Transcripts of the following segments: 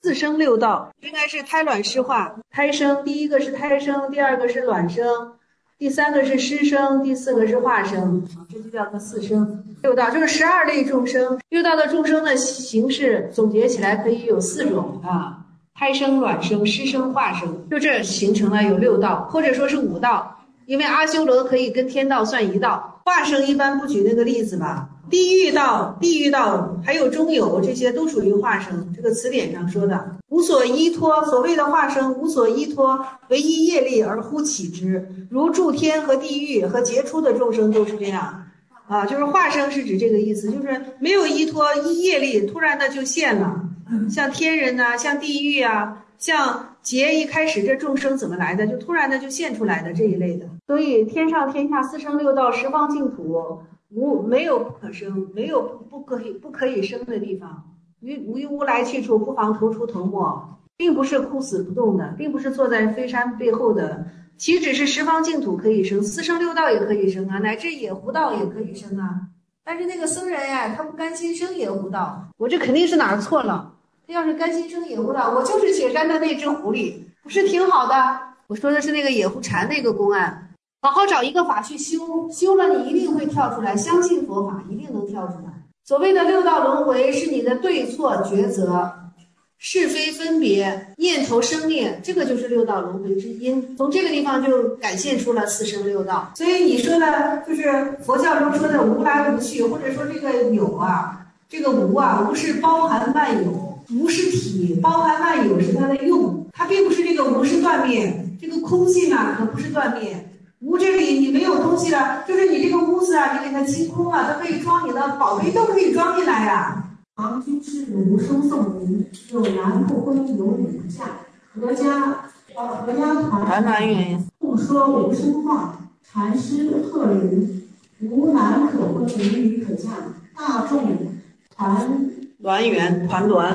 四生六道，应该是胎卵湿化。胎生，第一个是胎生，第二个是卵生，第三个是湿生，第四个是化生，这就叫做四生六道，就是12类众生。六道的众生的形式总结起来可以有4种啊。胎生、卵生、湿生、化生，就这形成了有6道，或者说是5道，因为阿修罗可以跟天道算一道。化生一般不举那个例子吧。地狱道还有中有，这些都属于化生。这个词典上说的无所依托，所谓的化生无所依托，唯依业力而忽起之，如诸天和地狱和杰出的众生都是这样啊。就是化生是指这个意思，就是没有依托，依业力突然的就现了。像天人呐，像地狱啊，像劫一开始这众生怎么来的，就突然的就现出来的这一类的。所以天上天下四生六道十方净土，没有不可生，没有不可以生的地方。无无来去处，不妨头出头没，并不是枯死不动的，并不是坐在飞山背后的，岂止是十方净土可以生，四生六道也可以生啊，乃至野狐道也可以生啊。但是那个僧人呀，他不甘心生野狐道，我这肯定是哪儿错了。他要是甘心生野狐道，我就是雪山的那只狐狸，不是挺好的？我说的是那个野狐禅那个公案，好好找一个法去修，修了你一定会跳出来，相信佛法一定能跳出来。所谓的六道轮回是你的对错抉择、是非分别、念头生灭，这个就是六道轮回之因。从这个地方就展现出了四生六道。所以你说的就是佛教中说的无来无去，或者说这个有啊，这个无啊，无是包含万有，无是体，包含万有是它的用，它并不是这个无是断灭，这个空性啊可不是断灭。无这里你没有东西了，就是你这个屋子啊，你给它清空了，它可以装你的宝贝，都可以装进来呀。 唐居士无声颂名，有男不婚，有女不嫁，合家团圆，不说无声话，禅师贺人，无男可婚，无女可嫁，大众团圆，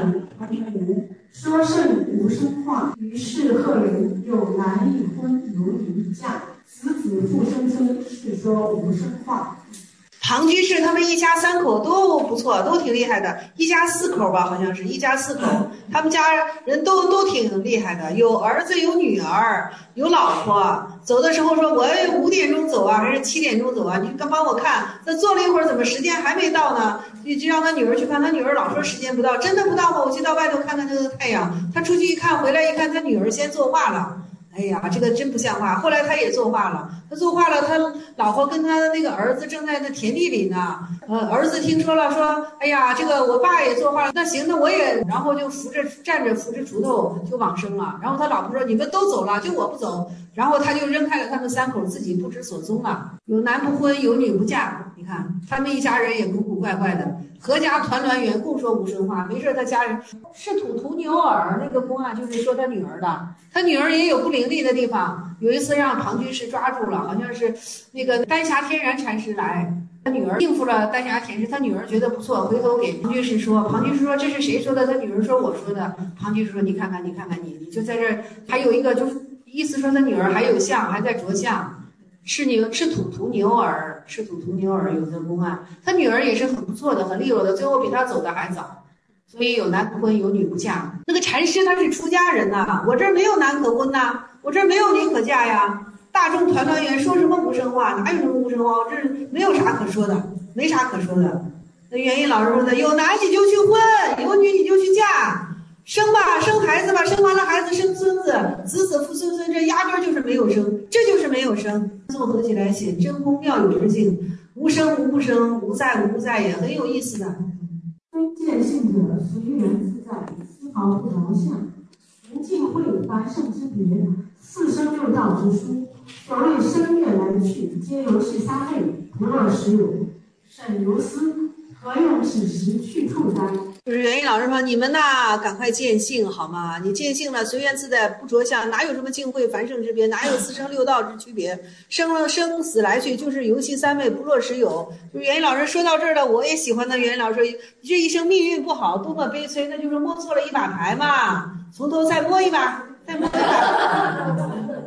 说甚无声话，于是贺人，有男一婚，有女一嫁，子子复生生，是说无声话。 唐居士他们一家3口都不错，都挺厉害的，一家4口吧，好像是一家4口，他们家人都挺厉害的，有儿子，有女儿，有老婆。走的时候说我5点钟走啊，还是7点钟走啊？你帮我看。他坐了一会儿，怎么时间还没到呢？就让他女儿去看，他女儿老说时间不到，真的不到吗？我去到外头看看这个太阳。他出去一看，回来一看，他女儿先作画了。哎呀，这个真不像话。后来他也作画了，他老婆跟他的那个儿子正在那田地里呢。儿子听说了，说，哎呀，这个我爸也作画了，那行，那我也，然后就站着扶着锄头就往生了。然后他老婆说，你们都走了，就我不走。然后他就扔开了他们3口，自己不知所踪了。有男不婚，有女不嫁。你看他们一家人也古古怪怪的，合家团圆，共说无声话。没事，他家人是土牛耳那个公案，就是说他女儿的。他女儿也有不伶俐的地方。有一次让庞居士抓住了，好像是那个丹霞天然禅师来，他女儿应付了丹霞禅师，他女儿觉得不错，回头给庞居士说，庞居士说这是谁说的？他女儿说我说的。庞居士说你看看你就在这儿，还有一个就是意思说他女儿还有相，还在着相。赤土牛耳有的公案，他女儿也是很不错的，很利落的，最后比他走的还早。所以有男不婚，有女不嫁。那个禅师他是出家人呐，我这儿没有男可婚呐，我这儿没有女可嫁呀。大众团圆，说什么无声话？哪有什么无声话？我这没有啥可说的，没啥可说的。那元音老师说的，有男你就去婚，有女你就去嫁。生吧，生孩子吧，生完了孩子生孙子，子子复孙孙，这压根儿就是没有生，这就是没有生。综合起来写真空妙有之境，无生无不生，无在无不在，也很有意思的。 非见性者随缘自在，丝毫不着相，无尽会凡圣之别，四生六道之书。所谓生灭来去，皆由是3类，不若实有。沈如斯，何用此时去处哉？ 就是元音老师说，你们呐，赶快见性好吗？你见性了，随缘自在，不着相，哪有什么净慧凡圣之别？哪有四生六道之区别？生死来去，就是由其3味，不若实有。就是元音老师说到这儿了，我也喜欢的。元音老师说，你这一生命运不好，多么悲催，那就是摸错了一把牌嘛，从头再摸一把，再摸一把。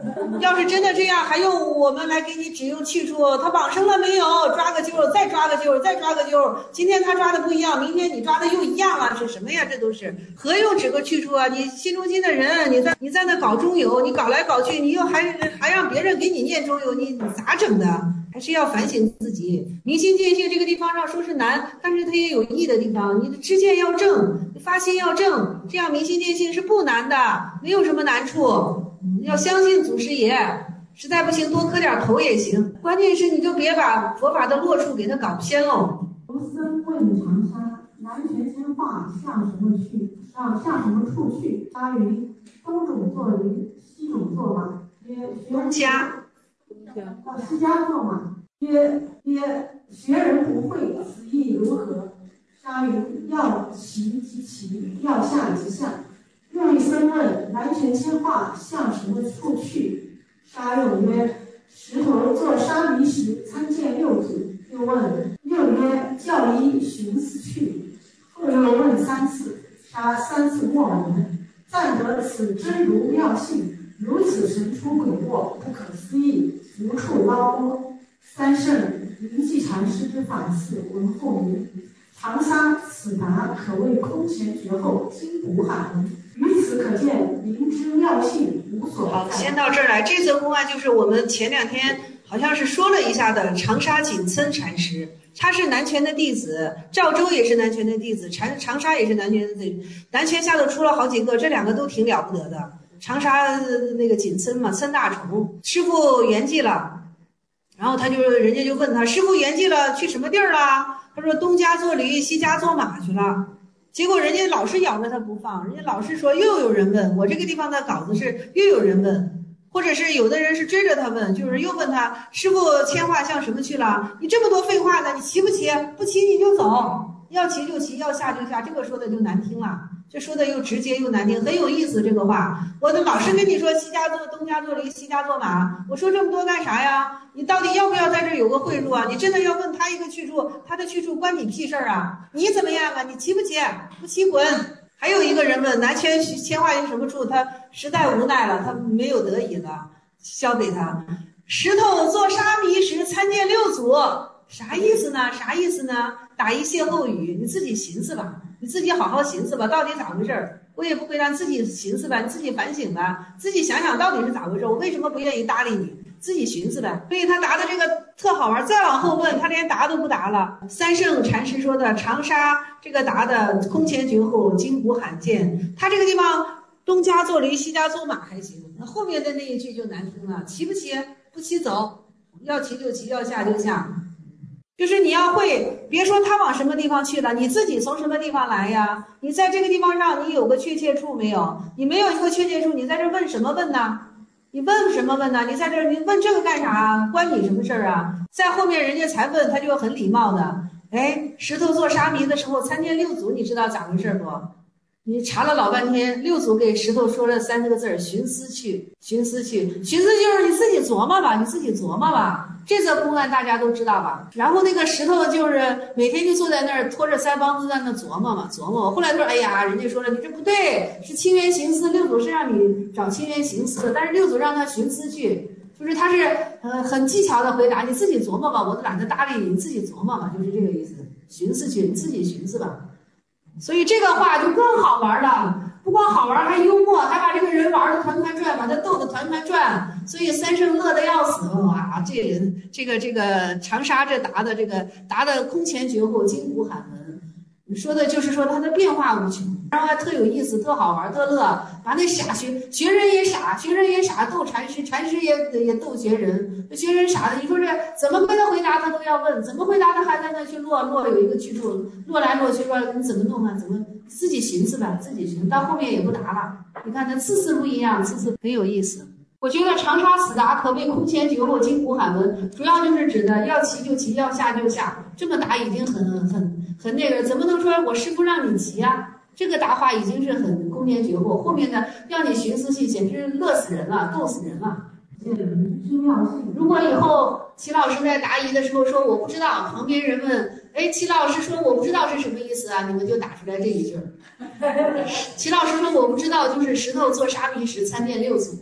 要是真的这样，还用我们来给你指用去处？他往生了没有？抓个阄，再抓个阄，再抓个阄。今天他抓的不一样，明天你抓的又一样了，是什么呀？这都是何用指个去处啊？你心中心的人，你在那搞中有，你搞来搞去，你又还让别人给你念中有，你咋整的？还是要反省自己。明心见性这个地方上说是难，但是它也有易的地方。你的知见要正，你发心要正，这样明心见性是不难的，没有什么难处。要相信祖师爷，实在不行多磕点头也行。关键是你就别把佛法的落处给它搞偏喽。 卢僧问长沙，南拳千化向什么去？向什么处去？沙云：东种作驴，西种作马。曰： 东家。 西家作马。曰：学人不会，此意如何？沙云：要齐即齐，要下即下。又一僧问：南拳千化向什么处去？沙用曰：石头做沙弥时，参见六祖。又问，又曰：教一寻思去。后又问三次，沙三次默然，赞得此真如妙性，如此神出鬼没，不可思议，无处捞摸。三圣灵寂禅师之反次，文后云：长沙此答可谓空前绝后，今古罕闻。于此可见灵之妙性无所不在。 好，先到这儿来。这则公案就是我们前2天好像是说了一下的长沙景岑禅师，他是南拳的弟子，赵州也是南拳的弟子，长沙也是南拳的弟子。南拳下头出了好几个，这2个都挺了不得的。长沙那个景岑嘛，岑大虫师傅圆寂了，然后人家就问他，师傅圆寂了去什么地儿了？他说东家做驴，西家做马去了。结果人家老是咬着他不放，人家老是说又有人问，我这个地方的稿子是又有人问，或者是有的人是追着他问，就是又问他师傅牵话向什么去了？你这么多废话呢，你骑不骑？不骑你就走，要骑就骑，要下就下。这个说的就难听了，这说的又直接又难听，很有意思这个话。我的老师跟你说西家做东家做驴，西家做马，我说这么多干啥呀？你到底要不要在这有个贿赂啊？你真的要问他一个去处，他的去处关你屁事儿啊？你怎么样啊？你骑不骑？不骑滚！还有一个人问南拳牵化于什么处，他实在无奈了，他没有得已了，交给他。石头做沙弥时参见六祖，啥意思呢？啥意思呢？打一歇后语，你自己寻思吧，你自己好好寻思吧，到底咋回事？我也不会让自己寻思吧，你自己反省吧，自己想想到底是咋回事，我为什么不愿意搭理你？自己寻思呗。所以他答的这个特好玩，再往后问他连答都不答了。三圣禅师说的长沙这个答的空前绝后，今古罕见。他这个地方东家做驴，西家做马还行，那后面的那一句就难听了，骑不骑？不骑走，要骑就骑，要下就下。就是你要会，别说他往什么地方去了，你自己从什么地方来呀？你在这个地方上，你有个确切处没有？你没有一个确切处，你在这问什么问呢？你问什么问呢？你在这儿，你问这个干啥？关你什么事儿啊？在后面人家才问，他就很礼貌的，哎，石头做沙弥的时候参见六祖，你知道咋回事不？你查了老半天，六祖给石头说了3个字：寻思去，寻思去。寻思就是你自己琢磨吧，你自己琢磨吧。这则公案大家都知道吧？然后那个石头就是每天就坐在那儿拖着腮帮子在那琢磨嘛，琢磨。后来他说：“哎呀，人家说了，你这不对，是清源行思。六祖是让你找清源行思的，但是六祖让他寻思去，就是他是很技巧的回答，你自己琢磨吧，我都懒得搭理你，你自己琢磨吧，就是这个意思。寻思去，你自己寻思吧。所以这个话就更好玩了。”不光好玩，还幽默，还把这个人玩的团团转，把他逗得团团转，所以三圣乐得要死。哇，这个长沙这答的空前绝后，今古罕闻。说的就是说他的变化无穷，然后还特有意思，特好玩，特乐，把那傻学人也傻，学人也傻，逗禅师，禅师也逗学人，学人傻的，你说这怎么跟他回答他都要问，怎么回答他还在那去落有一个去处，落来落去说你怎么弄啊？怎么自己寻思吧，自己寻思，到后面也不答了。你看他次次不一样，次次很有意思。我觉得长沙此答可谓空前绝后，今古罕闻，主要就是指的要骑就骑，要下就下，这么答已经很那个，怎么能说我师父让你骑啊？这个答话已经是很空前绝后，后面的要你寻思去，简直乐死人了，逗死人了。如果以后齐老师在答疑的时候说我不知道，旁边人问，哎，齐老师说我不知道是什么意思啊？你们就打出来这一句。齐老师说我不知道，就是石头做沙弥时参见六祖。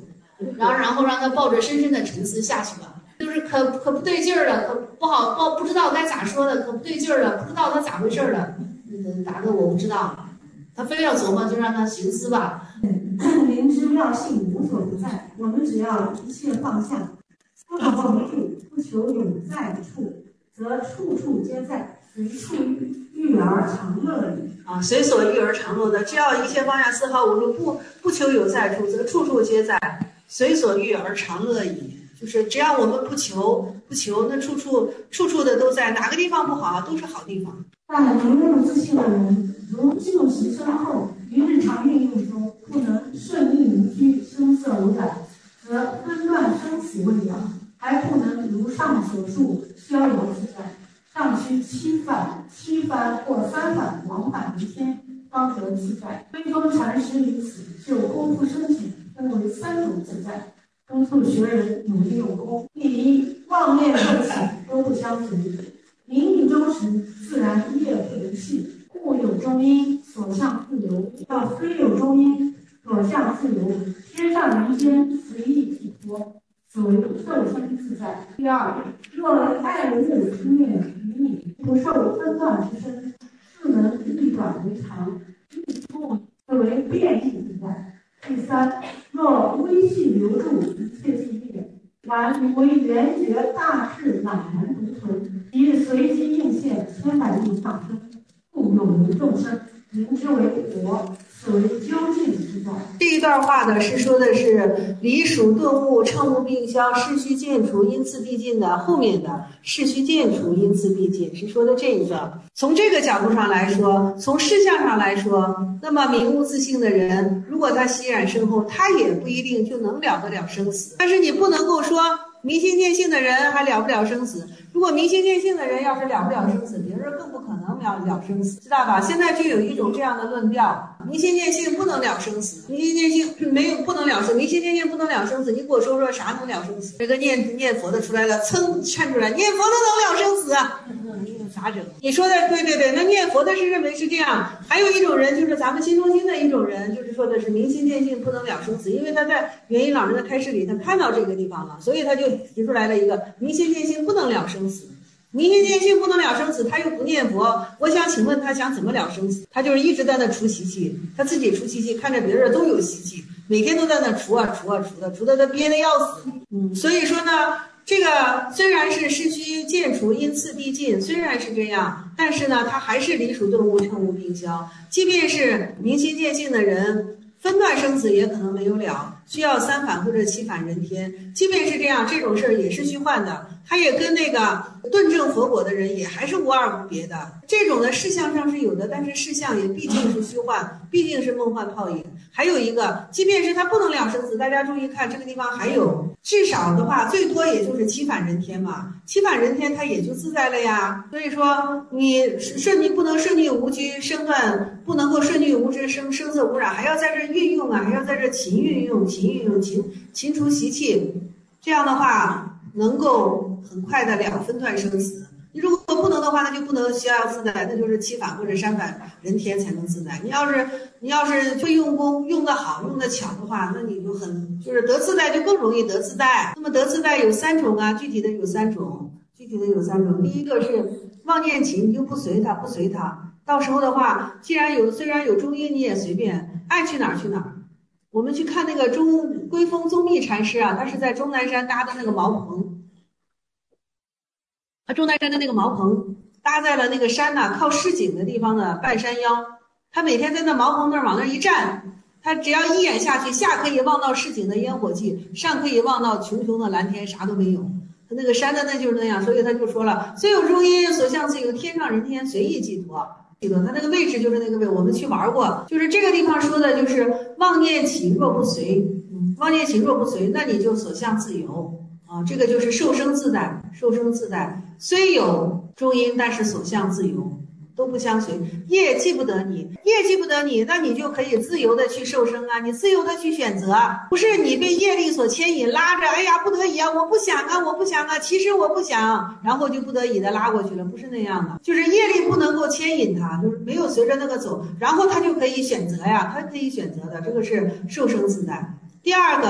然后让他抱着深深的沉思下去吧。就是可不对劲儿了，可不好不知道该咋说的，可不对劲儿了，不知道他咋回事了。答的我不知道，他非要琢磨，就让他寻思吧。 明知妙性无所不在，我们只要一切放下，不忘住，不求有在处，则处处皆在，随处欲而常乐矣。 啊，随所欲而常乐的，只要一切放下丝毫无住，不求有在处，则处处皆在，随所欲而常乐矣。就是只要我们不求，那处处的都在，哪个地方不好都是好地方。 但明悟自信的人，如静时深厚，于日常运用中不能顺应无拘，声色无染，则分乱生死未了，还不能如上所述逍遥自在，尚需七番或3番往返于天，方得自在。归宗禅师于此就功夫深浅分为3种自在，敦促学人努力用功。第一，妄念不起都不相随，明语中时自然业不离系，故有中因，所向自由。要虽有中因，所向自由，天上人间随意体脱，此为受生自在。第二，若爱物之念于你，不受分段之身，自能一转为常，此为变异自在。第三，若微细流注，一切即灭，然为圆觉大事懒然独存，即随机应现，千百亿上升，故有为众生，名之为佛，此为究竟之在。 这一段话呢，是说的是离属顿悟，乘悟并消，事须渐除，因次必进的后面的事须渐除，因次必进，是说的这一个。从这个角度上来说，从事项上来说，那么明悟自性的人，如果他习染深厚，他也不一定就能了得了生死。但是你不能够说明心见性的人还了不了生死。如果明心见性的人要是了不了生死，别人更不可能了生死，知道吧？现在就有一种这样的论调，明心见性不能了生死，明心见性不能了生，明心见性不能了生死。你给我说啥能了生死？这个念佛的出来了，噌窜出来，念佛都能了生死啊！咋整？你说的对，那念佛的是认为是这样。还有一种人就是咱们新中心的一种人，就是说的是明心见性不能了生死，因为他在元音老人的开示里，他看到这个地方了，所以他就提出来了一个明心见性不能了生死。明心见性不能了生死，他又不念佛，我想请问他想怎么了生死？他就是一直在那除习气，他自己除习气，看着别人都有习气，每天都在那除的，除的他憋得要死。所以说呢，这个虽然是事须渐除，因次必进，虽然是这样，但是呢，他还是离属顿悟，乘悟并消。即便是明心见性的人，分段生死也可能没有了，需要3返或者7返人天。即便是这样，这种事儿也是虚幻的，它也跟那个顿证佛果的人也还是无二无别的。这种的事项上是有的，但是事项也毕竟是虚幻，毕竟是梦幻泡影。还有一个，即便是他不能了生死，大家注意看这个地方还有，至少的话最多也就是7返人天嘛，7返人天他也就自在了呀。所以说你不能顺逆无拘，身段不能够顺逆无知，声色无染，还要在这运用啊，还要在这勤运用，勤除习气，这样的话能够很快的了分段生死。你如果不能的话，那就不能逍遥自在，那就是7返或者3返人天才能自在。你要是会用功，用得好，用得巧的话，那你就是得自在，就更容易得自在。那么得自在有3种啊，具体的有3种。第一个是妄念起，你就不随它，到时候的话，虽然有中阴，你也随便爱去哪儿去哪儿。我们去看那个归峰宗密禅师啊，他是在终南山搭的那个茅棚。他终南山的那个茅棚搭在了那个山呢，靠市井的地方的半山腰。他每天在那茅棚那儿往那儿一站，他只要一眼下去，下可以望到市井的烟火气，上可以望到穷的蓝天，啥都没有。他那个山的那就是那样，所以他就说了，虽有中阴，所向自由，天上人天随意寄托。他那个位置就是那个位置，我们去玩过，就是这个地方说的就是妄念起若不随，那你就所向自由啊，这个就是受生自在，虽有中阴，但是所向自由，都不相随。业记不得你，那你就可以自由的去受生啊，你自由的去选择，不是你被业力所牵引拉着，哎呀不得已啊，我不想啊，其实我不想，然后就不得已的拉过去了，不是那样的，就是业力不能够牵引他，就是没有随着那个走，然后他就可以选择呀，他可以选择的，这个是受生自在。第二个，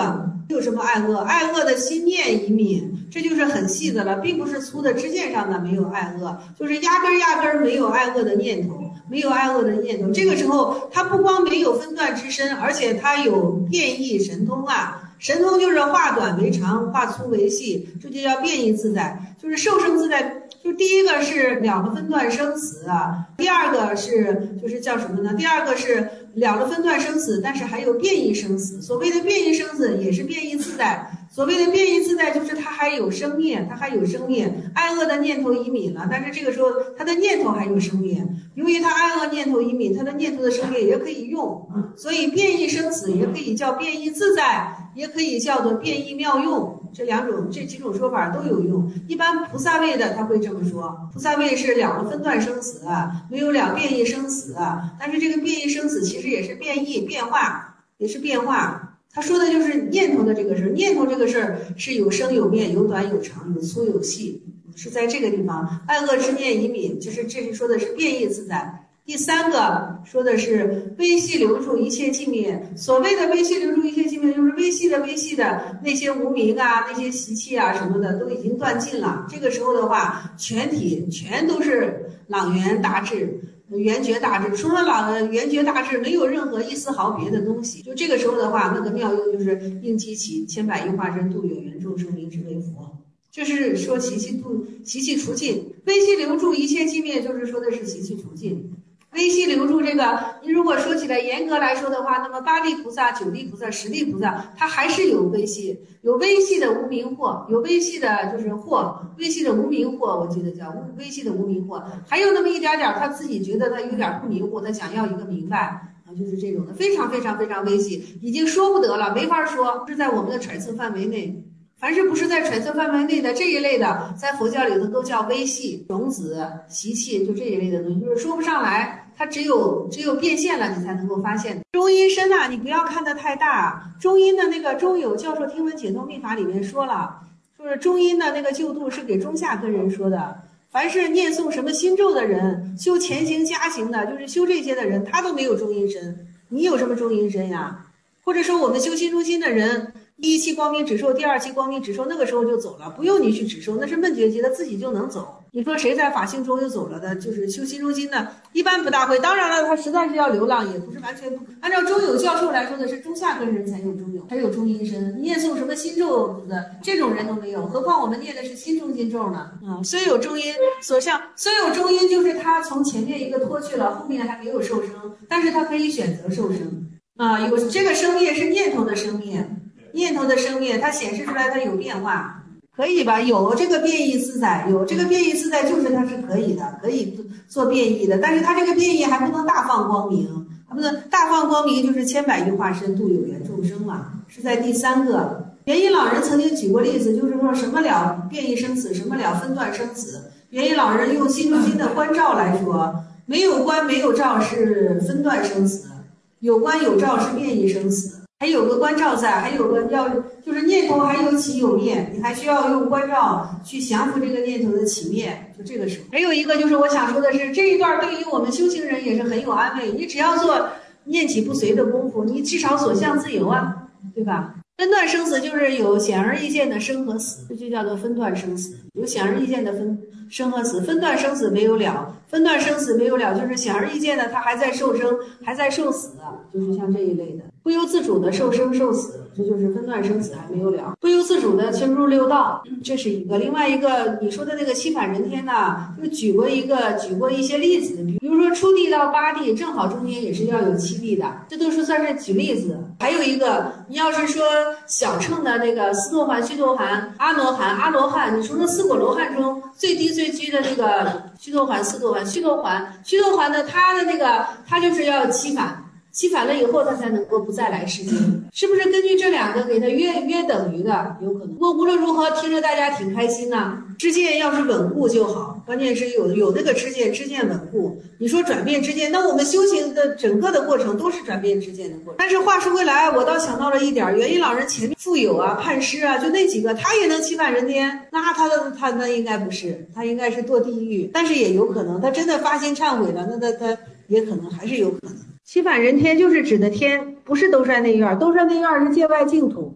有什么爱恶？爱恶的心念已泯，这就是很细的了，并不是粗的支线上的没有爱恶，就是压根没有爱恶的念头，没有爱恶的念头。这个时候，他不光没有分段之身，而且他有变异神通啊。神通就是化短为长，化粗为细，这就叫变异自在，就是受生自在。就第一个是了了分段生死啊，第二个是就是叫什么呢？第二个是了了分段生死，但是还有变异生死。所谓的变异生死也是变异自在。所谓的变异自在，就是它还有生灭，它还有生灭。爱恶的念头已泯了，但是这个时候它的念头还有生灭。由于它爱恶念头已泯，它的念头的生灭也可以用，所以变异生死也可以叫变异自在，也可以叫做变异妙用。这几种说法都有用。一般菩萨位的他会这么说，菩萨位是了了分段生死，没有了变异生死，但是这个变异生死其实也是变异变化，也是变化。他说的就是念头的这个事儿，念头这个事儿是有生有灭，有短有长，有粗有细，是在这个地方。爱恶之念已泯，这是说的是变异自在。第三个说的是微细留住一切寂灭。所谓的微细留住一切寂灭，就是微细的那些无明啊，那些习气啊什么的都已经断尽了。这个时候的话，全体全都是朗圆大智。圆觉大智，除了圆觉大智，没有任何一丝毫别的东西。就这个时候的话，那个妙用就是应其起千百亿化身度有缘众生，名之为佛。就是说习气除尽，微细留住一切寂灭，就是说的是习气除尽。微细留住这个，你如果说起来严格来说的话，那么八地菩萨、九地菩萨、十地菩萨，它还是有微细，有微细的无明惑，有微细的就是惑，微细的无明惑，我记得叫微细的无明惑，还有那么一点点，他自己觉得他有点不明惑，他想要一个明白啊，就是这种的，非常非常非常微细，已经说不得了，没法说，是在我们的揣测范围内。凡是不是在揣测范围内的这一类的，在佛教里头都叫微细、种子、习气，就这一类的东西，就是说不上来，它只有变现了，你才能够发现。中阴身啊，你不要看得太大。中阴的那个中有教授听闻解脱密法里面说了，说是中阴的那个救度是给中下根人说的。凡是念诵什么心咒的人，修前行加行的，就是修这些的人，他都没有中阴身。你有什么中阴身呀？或者说我们修心中心的人，第一期光明指受，第二期光明指受，那个时候就走了，不用你去指受，那是闷觉级的，自己就能走。你说谁在法性中又走了的？就是修心中心的，一般不大会。当然了，他实在是要流浪，也不是完全不。按照中有教授来说的是，中下根人才有中有，才有中阴身。念诵什么心咒的这种人都没有，何况我们念的是心中心咒呢？虽有中阴所向，虽有中阴，就是他从前面一个脱去了，后面还没有受生，但是他可以选择受生啊。有这个生灭是念头的生灭。念头的生灭，它显示出来它有变化，可以吧？有这个变异自在，有这个变异自在，就是它是可以的，可以做变异的。但是它这个变异还不能大放光明，还不能大放光明，就是千百亿化身度有缘众生了，是在第三个。元因老人曾经举过例子，就是说什么了变异生死，什么了分段生死。元因老人用心中心的观照来说，没有观没有照是分段生死，有观有照是变异生死。还有个观照在，还有个就是念头还有起有灭，你还需要用观照去降服这个念头的起灭，就这个时候。还有一个就是我想说的是，这一段对于我们修行人也是很有安慰。你只要做念起不随的功夫，你至少所向自由啊，对吧？分段生死就是有显而易见的生和死，这就叫做分段生死。有显而易见的生和死，分段生死没有了，分段生死没有了，就是显而易见的，他还在受生，还在受死，就是像这一类的。不由自主的受生受死，这就是分段生死还没有了。不由自主的侵入六道，这是一个。另外一个你说的那个七返人天呢，就举过一些例子，比如说初地到八地，正好中间也是要有七地的，这都是算是举例子。还有一个，你要是说小乘的那个斯陀含、须陀含、阿罗汉、阿罗汉，你说那四果罗汉中最低最居的那个须陀含、斯陀含、须陀含的他的那个他就是要七返。七返了以后，他才能够不再来世间，是不是根据这两个给他约等于的？有可能。不过无论如何，听着大家挺开心呐。知见要是稳固就好，关键是有那个知见稳固。你说转变知见，那我们修行的整个的过程都是转变知见的过程。但是话说回来，我倒想到了一点，元因老人前面富有啊、判师啊，就那几个，他也能七返人天，那他那应该不是，他应该是堕地狱，但是也有可能，他真的发心忏悔了，那他也可能还是有可能。七返人天就是指的天，不是兜率内院，兜率内院是界外净土。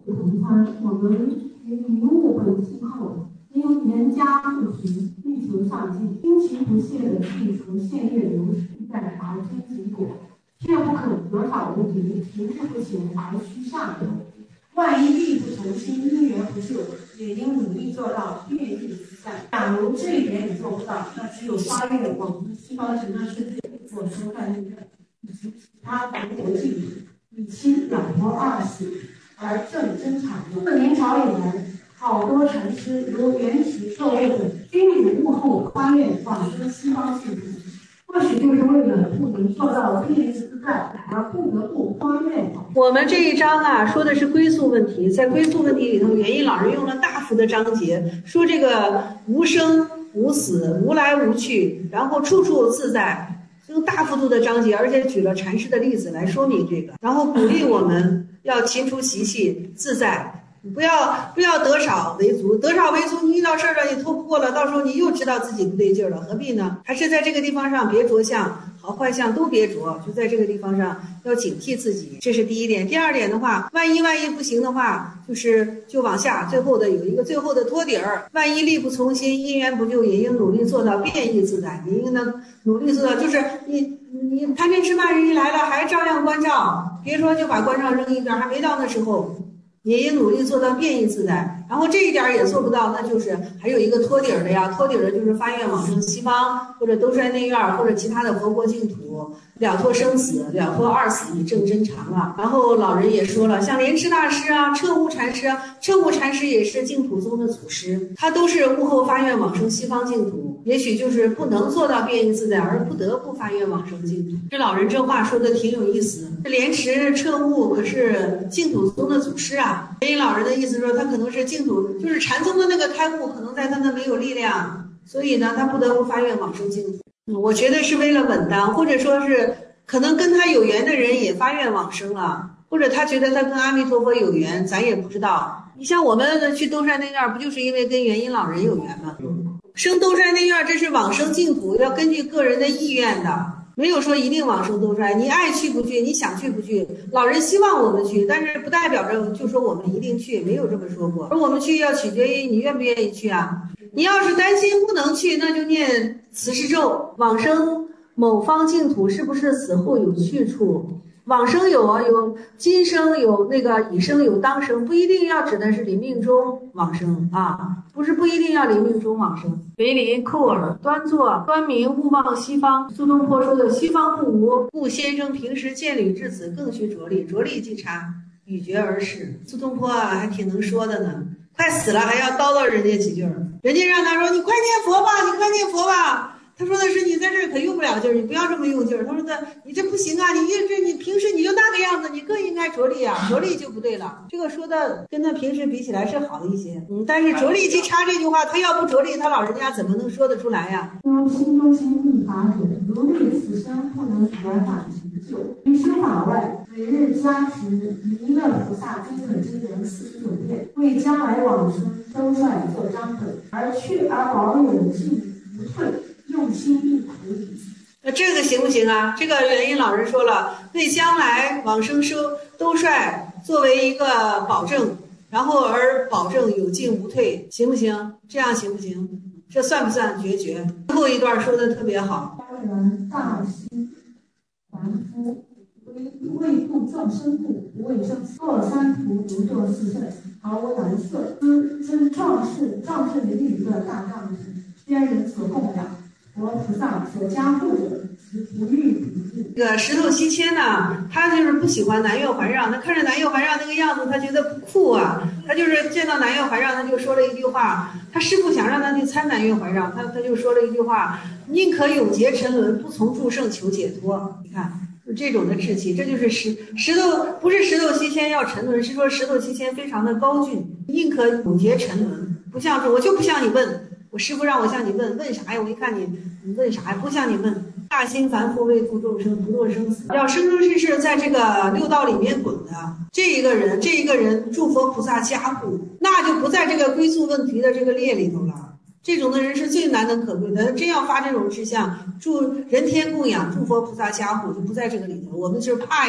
3，我们于物本性后，因人家不行，欲求上进，殷勤不懈的去除现业流失，在而知结果，却不可得少无凭，停滞不前而虚上游。万一力不从心，因缘不就，也应努力做到变异自在。假如这一点你做不到，那只有发愿我们西方极乐世界所说的那个以及其他国净土，以亲两国20而正真常用。自明朝以来，好多禅师如缘起受位等，均以悟后发愿往生西方净土。或许就是为了不能做到变异自在，而不得不发愿。 我们这一章啊，说的是归宿问题，在归宿问题里头，元音老人用了大幅的章节，说这个无生无死、无来无去，然后处处自在，用大幅度的章节，而且举了禅师的例子来说明这个，然后鼓励我们要勤除习气，自在。不要得少为足，得少为足，你遇到事儿了，你拖不过了，到时候你又知道自己不对劲了，何必呢？还是在这个地方上别着相，好坏相都别着，就在这个地方上要警惕自己，这是第一点。第二点的话，万一不行的话，就往下，最后的有一个最后的托底儿，万一力不从心，因缘不就，也应努力做到变异自在，也应当努力做到，就是你贪嗔痴慢疑一来了，还照样关照，别说就把关照扔一边，还没到那时候。也应努力做到变异自在，然后这一点也做不到，那就是还有一个托底儿的呀，托底儿的就是发愿往生西方或者兜率内院或者其他的佛国净土，了脱生死，了脱二死，以正真常啊。然后老人也说了，像莲池大师啊、彻悟禅师啊，彻悟禅师也是净土宗的祖师，他都是悟后发愿往生西方净土，也许就是不能做到变异自在，而不得不发愿往生净土。这老人这话说的挺有意思，这莲池彻悟可是净土宗的祖师啊。元音老人的意思说，他可能是净土，就是禅宗的那个开悟，可能在他那没有力量，所以呢，他不得不发愿往生净土。我觉得是为了稳当，或者说是可能跟他有缘的人也发愿往生了，或者他觉得他跟阿弥陀佛有缘，咱也不知道。你像我们去兜率内院，不就是因为跟元音老人有缘吗？生兜率内院，这是往生净土，要根据个人的意愿的。没有说一定往生兜率，你爱去不去，你想去不去，老人希望我们去，但是不代表着就说我们一定去，没有这么说过。而我们去要取决于你愿不愿意去啊。你要是担心不能去，那就念慈氏咒，往生某方净土是不是死后有去处？往生有啊，有今生，有那个已生，有当生，不一定要指的是临命中往生啊，不一定要临命中往生。为林叩耳，端坐端明，勿忘西方。苏东坡说的西方不无，故先生平时见履至此，更需着力，着力即察，语绝而逝。苏东坡啊，还挺能说的呢，快死了还要叨叨人家几句，人家让他说你快念佛吧，你快念佛吧。他说的是你在这儿可用不了劲儿，你不要这么用劲儿。他说的你这不行啊，你平时你就那个样子，你更应该着力啊，着力就不对了。这个说的跟他平时比起来是好一些，但是着力即察这句话，他要不着力，他老人家怎么能说得出来呀？ 因心中心密法者，如虑此生不能圆满成就，于修法外，每日加持弥勒菩萨均可知人49遍，为将来往生兜率做章本，而保有进不退。用心一苦， 那这个行不行啊？这个元音老人说了，为将来往生兜率作为一个保证，然后而保证有进无退，行不行？这样行不行？这算不算决绝？最后一段说的特别好。 当然大心凡夫，为度众生故，不为生死。若三途如作四圣，毫无难色。真壮士的一个大丈夫，天人所供养。佛菩萨所加护者，不欲比喻。 这个石头西迁呢，他就是不喜欢南岳环绕，他看着南岳环绕那个样子，他觉得不酷啊。他就是见到南岳环绕，他就说了一句话，他师父想让他去参南岳环绕，他就说了一句话：宁可永劫沉沦，不从诸圣求解脱。你看，就这种的志气，这就是石头，不是石头西迁要沉沦，是说石头西迁非常的高峻，宁可永劫沉沦，不像说我就不像你问。我师父让我向你问啥呀？我一看你问啥呀？不向你问。大心凡夫为度众生，不堕生死，要生生世世在这个六道里面滚的。这一个人诸佛菩萨加护，那就不在这个归宿问题的这个列里头了。这种的人是最难能可贵的，真要发这种志向，助人天供养，诸佛菩萨加护，就不在这个里头。我们就是怕呀，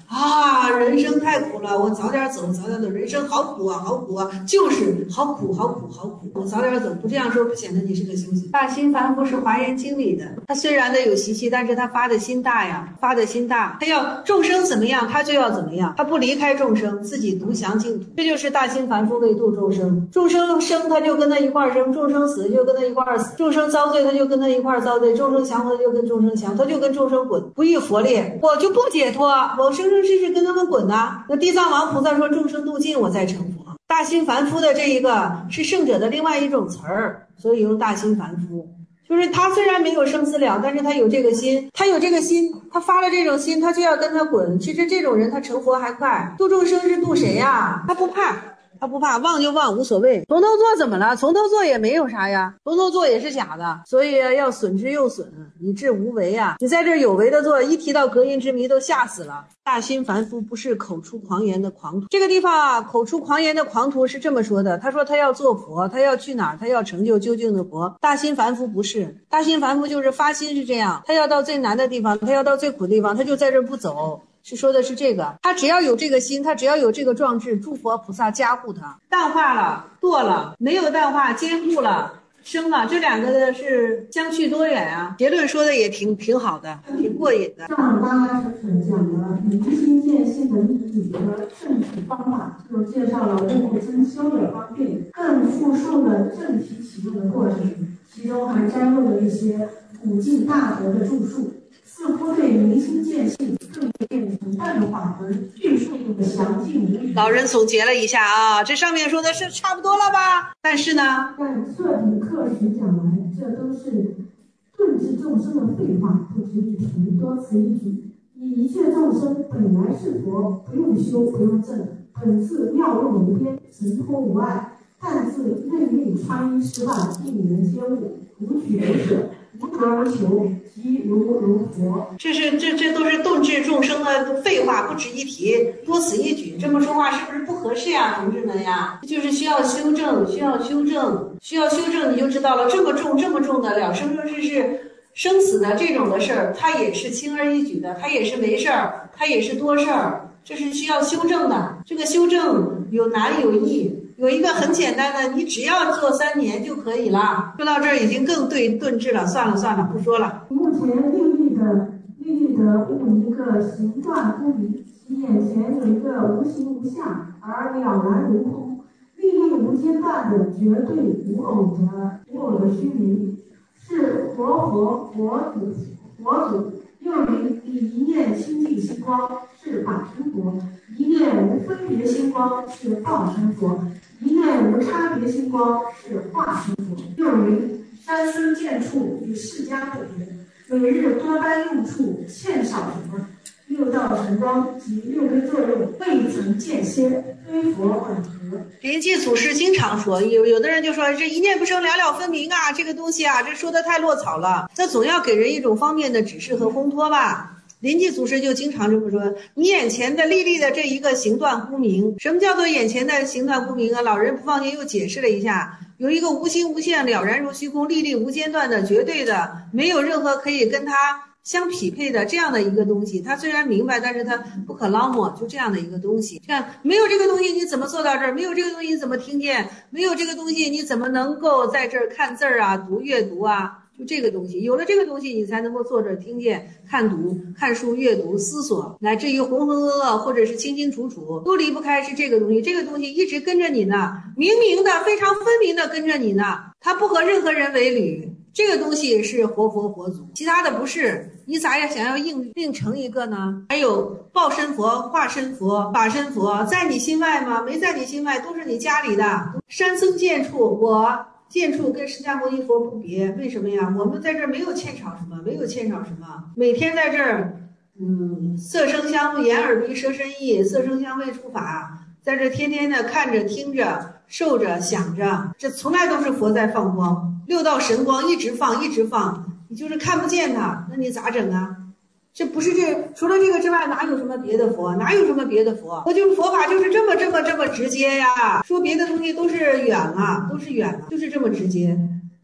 啊，人生太苦了，我早点走，早点走，人生好苦啊，好苦啊，就是好苦，好苦，好苦，我早点走，不这样说不显得你是个修行。大心凡夫是华严经里的，他虽然的有习气，但是他发的心大呀，发的心大，他要众生怎么样，他就要怎么样，他不离开众生，自己独享净土，这就是大心凡夫为度众生。众生生他就跟他一块生，众生死就跟他一块死，众生遭罪他就跟他一块遭罪，众生降他就跟众生降，他就跟众生滚，不遇佛烈，我就不解脱，我生生世世跟他们滚呐。那地藏王菩萨说众生度尽我再成佛。大心凡夫的这一个是圣者的另外一种词儿，所以用大心凡夫，就是他虽然没有生死了，但是他有这个心，他有这个心，他发了这种心，他就要跟他滚。其实这种人他成佛还快。度众生是度谁呀？他不怕，他不怕，忘就忘，无所谓。从头做怎么了？从头做也没有啥呀，从头做也是假的，所以要损之又损，以致无为啊。你在这有为的做，一提到隔音之谜都吓死了。大心凡夫不是口出狂言的狂徒。这个地方啊，口出狂言的狂徒是这么说的，他说他要做佛，他要去哪儿？他要成就究竟的佛。大心凡夫不是，大心凡夫就是发心是这样，他要到最难的地方，他要到最苦的地方，他就在这儿不走。是说的是这个，他只要有这个心，他只要有这个壮志，诸佛菩萨加护他，淡化了，堕了，没有淡化，坚固了，生了，这两个的是相去多远啊？结论说的也挺好的，挺过瘾的。 上拉扯讲了明心见性的意义和正体方法，又介绍了悟增修的方便，更复述了正体启用的过程，其中还摘录了一些古今大德的著述，似乎对明心见性更变成淡的法门叙述的详尽无疑。 老人总结了一下啊，这上面说的是差不多了吧？但是呢， 但彻底课时讲来，这都是顿治众生的废话，不值一提，多此一举。一切众生本来是佛，不用修，不用证，本自妙用无边，神通无碍，但自内力穿衣失万，应人皆物，无取无舍，无得而求，即如佛。 这都是顿治众生的废话，不值一提，多此一举。这么说话是不是不合适呀，同志们呀？就是需要修正，需要修正，需要修正，你就知道了。这么重的了，生生世世生死的这种的事儿，它也是轻而易举的，它也是没事儿，它也是多事儿，这是需要修正的。这个修正有难有易。有一个很简单的，你只要做3年就可以了。说到这儿已经更对顿治了，算了，不说了。 目前历历的悟一个形状不离，其眼前有一个无形无相而了然如空，历历无间断的绝对无偶的虚名，是佛祖。又名以一念清净心光，是法身佛；一念无分别心光，是报身佛；一念无差别心光，是化身佛。又名山僧见处与释迦不别，每日多般用处，欠少什么？六道神光及六根作用未曾间歇，非佛本合。 临济祖师经常说，有的人就说这一念不生了了分明啊，这个东西啊，这说的太落草了，那总要给人一种方面的指示和烘托吧。临济祖师就经常这么说，你眼前的历历的这一个形断孤明，什么叫做眼前的形断孤明啊？老人不放心又解释了一下，有一个无形无相了然如虚空，历历无间断的绝对的，没有任何可以跟它相匹配的这样的一个东西，他虽然明白，但是他不可捞摸，就这样的一个东西。这样没有这个东西，你怎么做到这儿？没有这个东西，你怎么听见？没有这个东西，你怎么能够在这儿看字儿啊、阅读啊？就这个东西，有了这个东西，你才能够坐这儿听见、看读、看书、阅读、思索，乃至于浑浑噩噩或者是清清楚楚，都离不开是这个东西。这个东西一直跟着你呢，明明的、非常分明的跟着你呢，它不和任何人为侣。这个东西是活佛佛祖，其他的不是。你咋也想要另成一个呢？还有报身佛、化身佛、法身佛，在你心外吗？没在你心外，都是你家里的。山僧见处，我见处跟释迦牟尼佛不别，为什么呀？我们在这儿没有欠少什么，每天在这儿，色声香眼耳鼻舌身意，色声香味触法，在这天天的看着、听着、受着、想着，这从来都是佛在放光，六道神光一直放，你就是看不见它，那你咋整啊？这不是除了这个之外，哪有什么别的佛？我就是佛法，就是这么直接呀。说别的东西都是远了，就是这么直接。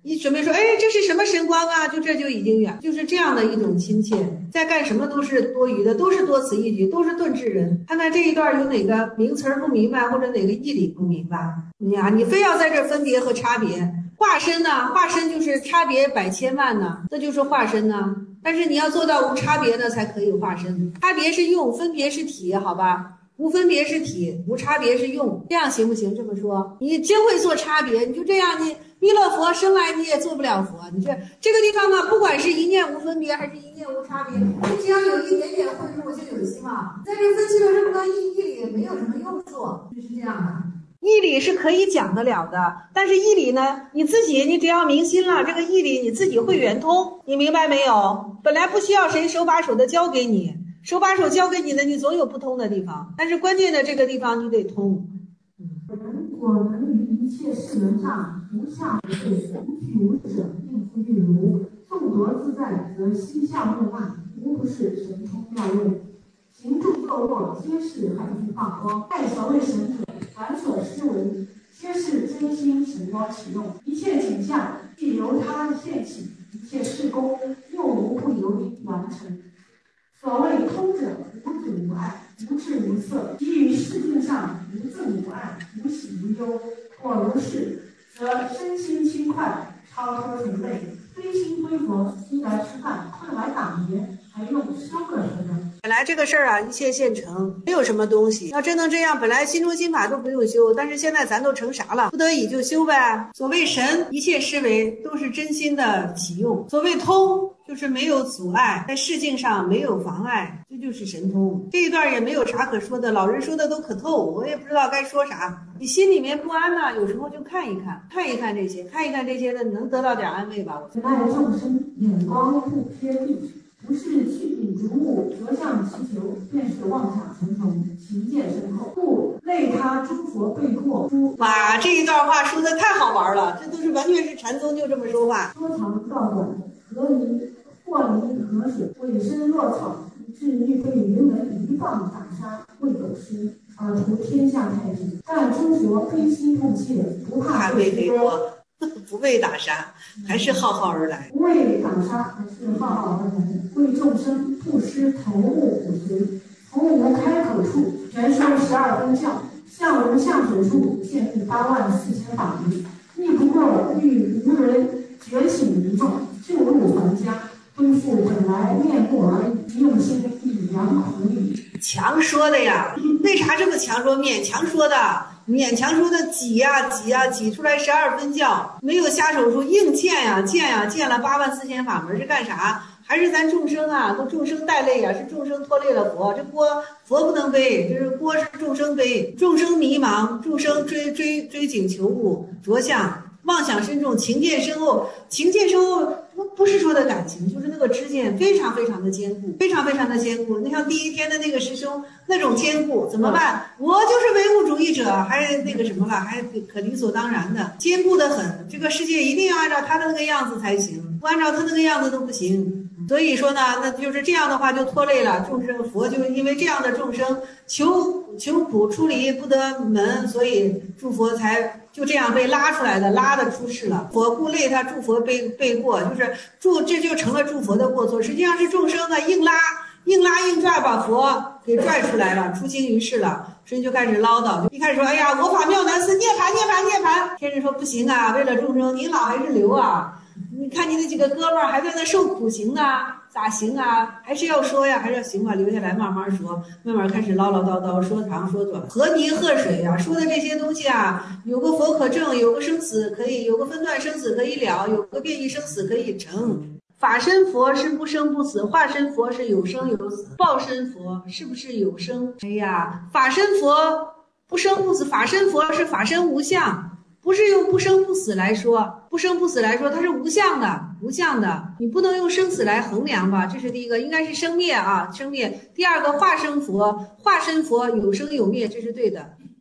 你准备说，哎，这是什么神光啊？这就已经远，就是这样的一种亲切。在干什么都是多余的，都是多此一举，都是顿智人。看看这一段有哪个名词不明白，或者哪个义理不明白，你非要在这分别和差别。化身呢？化身就是差别百千万呢，这就是化身呢。但是你要做到无差别的才可以化身，差别是用，分别是体，好吧？无分别是体，无差别是用，这样行不行？这么说，你真会做差别，你就这样，你弥勒佛生来你也做不了佛。你这个地方呢，不管是一念无分别还是一念无差别，你只要有一点点混入就有希望。在这分析了这么多义理，没有什么用处，就是这样的。义理是可以讲得了的，但是义理呢，你只要明心了，这个义理你自己会圆通，你明白没有？本来不需要谁手把手的教给你。手把手教给你的，你总有不通的地方，但是关键的这个地方你得通。 我们于一切事缘上无下无退，无去无舍，应复欲如。众多自在，则心下莫慢，无不是神通妙用。行住坐卧，皆是海具放光。盖所谓神者，凡所施为，皆是真心神光启用。一切景象，既由他现起；一切事功，又无不由力完成。所谓通者，无主无爱，无智无色，基于世境上无憎无爱，无喜无忧。或如是，则身心轻快，超脱成类，推心推佛，饥来吃饭，困来打眠，还用修个什么？ 本来这个事儿啊，一切现成，没有什么东西。要真能这样，本来心中心法都不用修，但是现在咱都成啥了？不得已就修呗。所谓神，一切施为都是真心的启用。所谓通，就是没有阻碍，在事境上没有妨碍，这就是神通。这一段也没有啥可说的，老人说的都可透，我也不知道该说啥。你心里面不安呢，有时候就看一看这些的，能得到点安慰吧。 爱众生眼光不偏地，不是去彼逐物，着相祈求，便是妄想重重，情见深厚，故类他诸佛背过。 哇，这一段话说的太好玩了，这都是完全是禅宗就这么说话。 说长道短，何离或离河水，尾身落草，至欲被云门一棒打杀，未走失，而图天下太平。但诸佛悲心不切，不怕被飞多。 不被打杀，还是浩浩而来； 不为打杀，还是浩浩而来。为众生不失头目骨髓，从无开口处，全收12分教，相如相水处，建立84000法门。亦不过欲无人觉醒一众，救入还家，恢复本来面目而已。用心以良苦语。 强说的呀，为啥这么强说？勉强说的挤出来12分教，没有下手术，硬建了84000法门是干啥？还是咱众生啊，都众生带累啊，是众生拖累了佛，这锅佛不能背，这是锅是众生背，众生迷茫，众生追景求物，着相妄想深重，情见深厚，不是说的感情，就是那个知见非常非常的坚固，非常非常的坚固。你像第一天的那个师兄那种坚固怎么办？我就是唯物主义者，还那个什么了，还可理所当然的，坚固的很。这个世界一定要按照他的那个样子才行，不按照他那个样子都不行。所以说呢，那就是这样的话就拖累了众生，佛就因为这样的众生求苦出离不得门，所以诸佛才就这样被拉出来的，拉的出世了。佛故累他诸佛背过，就是这就成了诸佛的过错，实际上是众生啊硬拽把佛给拽出来了，出经于世了。所以就开始唠叨，就一开始说，哎呀，我法妙难思，涅槃。天人说不行啊，为了众生，您老还是留啊。你看你那几个哥们儿还在那受苦行啊，咋行啊？还是要说呀，还是要行吧，留下来慢慢说，慢慢开始唠叨，说长说短，和泥和水啊，说的这些东西啊，有个佛可证，有个生死可以，有个分段生死可以了，有个变异生死可以成。法身佛是不生不死，化身佛是有生有死，报身佛是不是有生？哎呀，法身佛不生不死，法身佛是法身无相。不是用不生不死来说，它是无相的，你不能用生死来衡量吧？这是第一个，应该是生灭啊，生灭。第二个化身佛有生有灭，这是对的。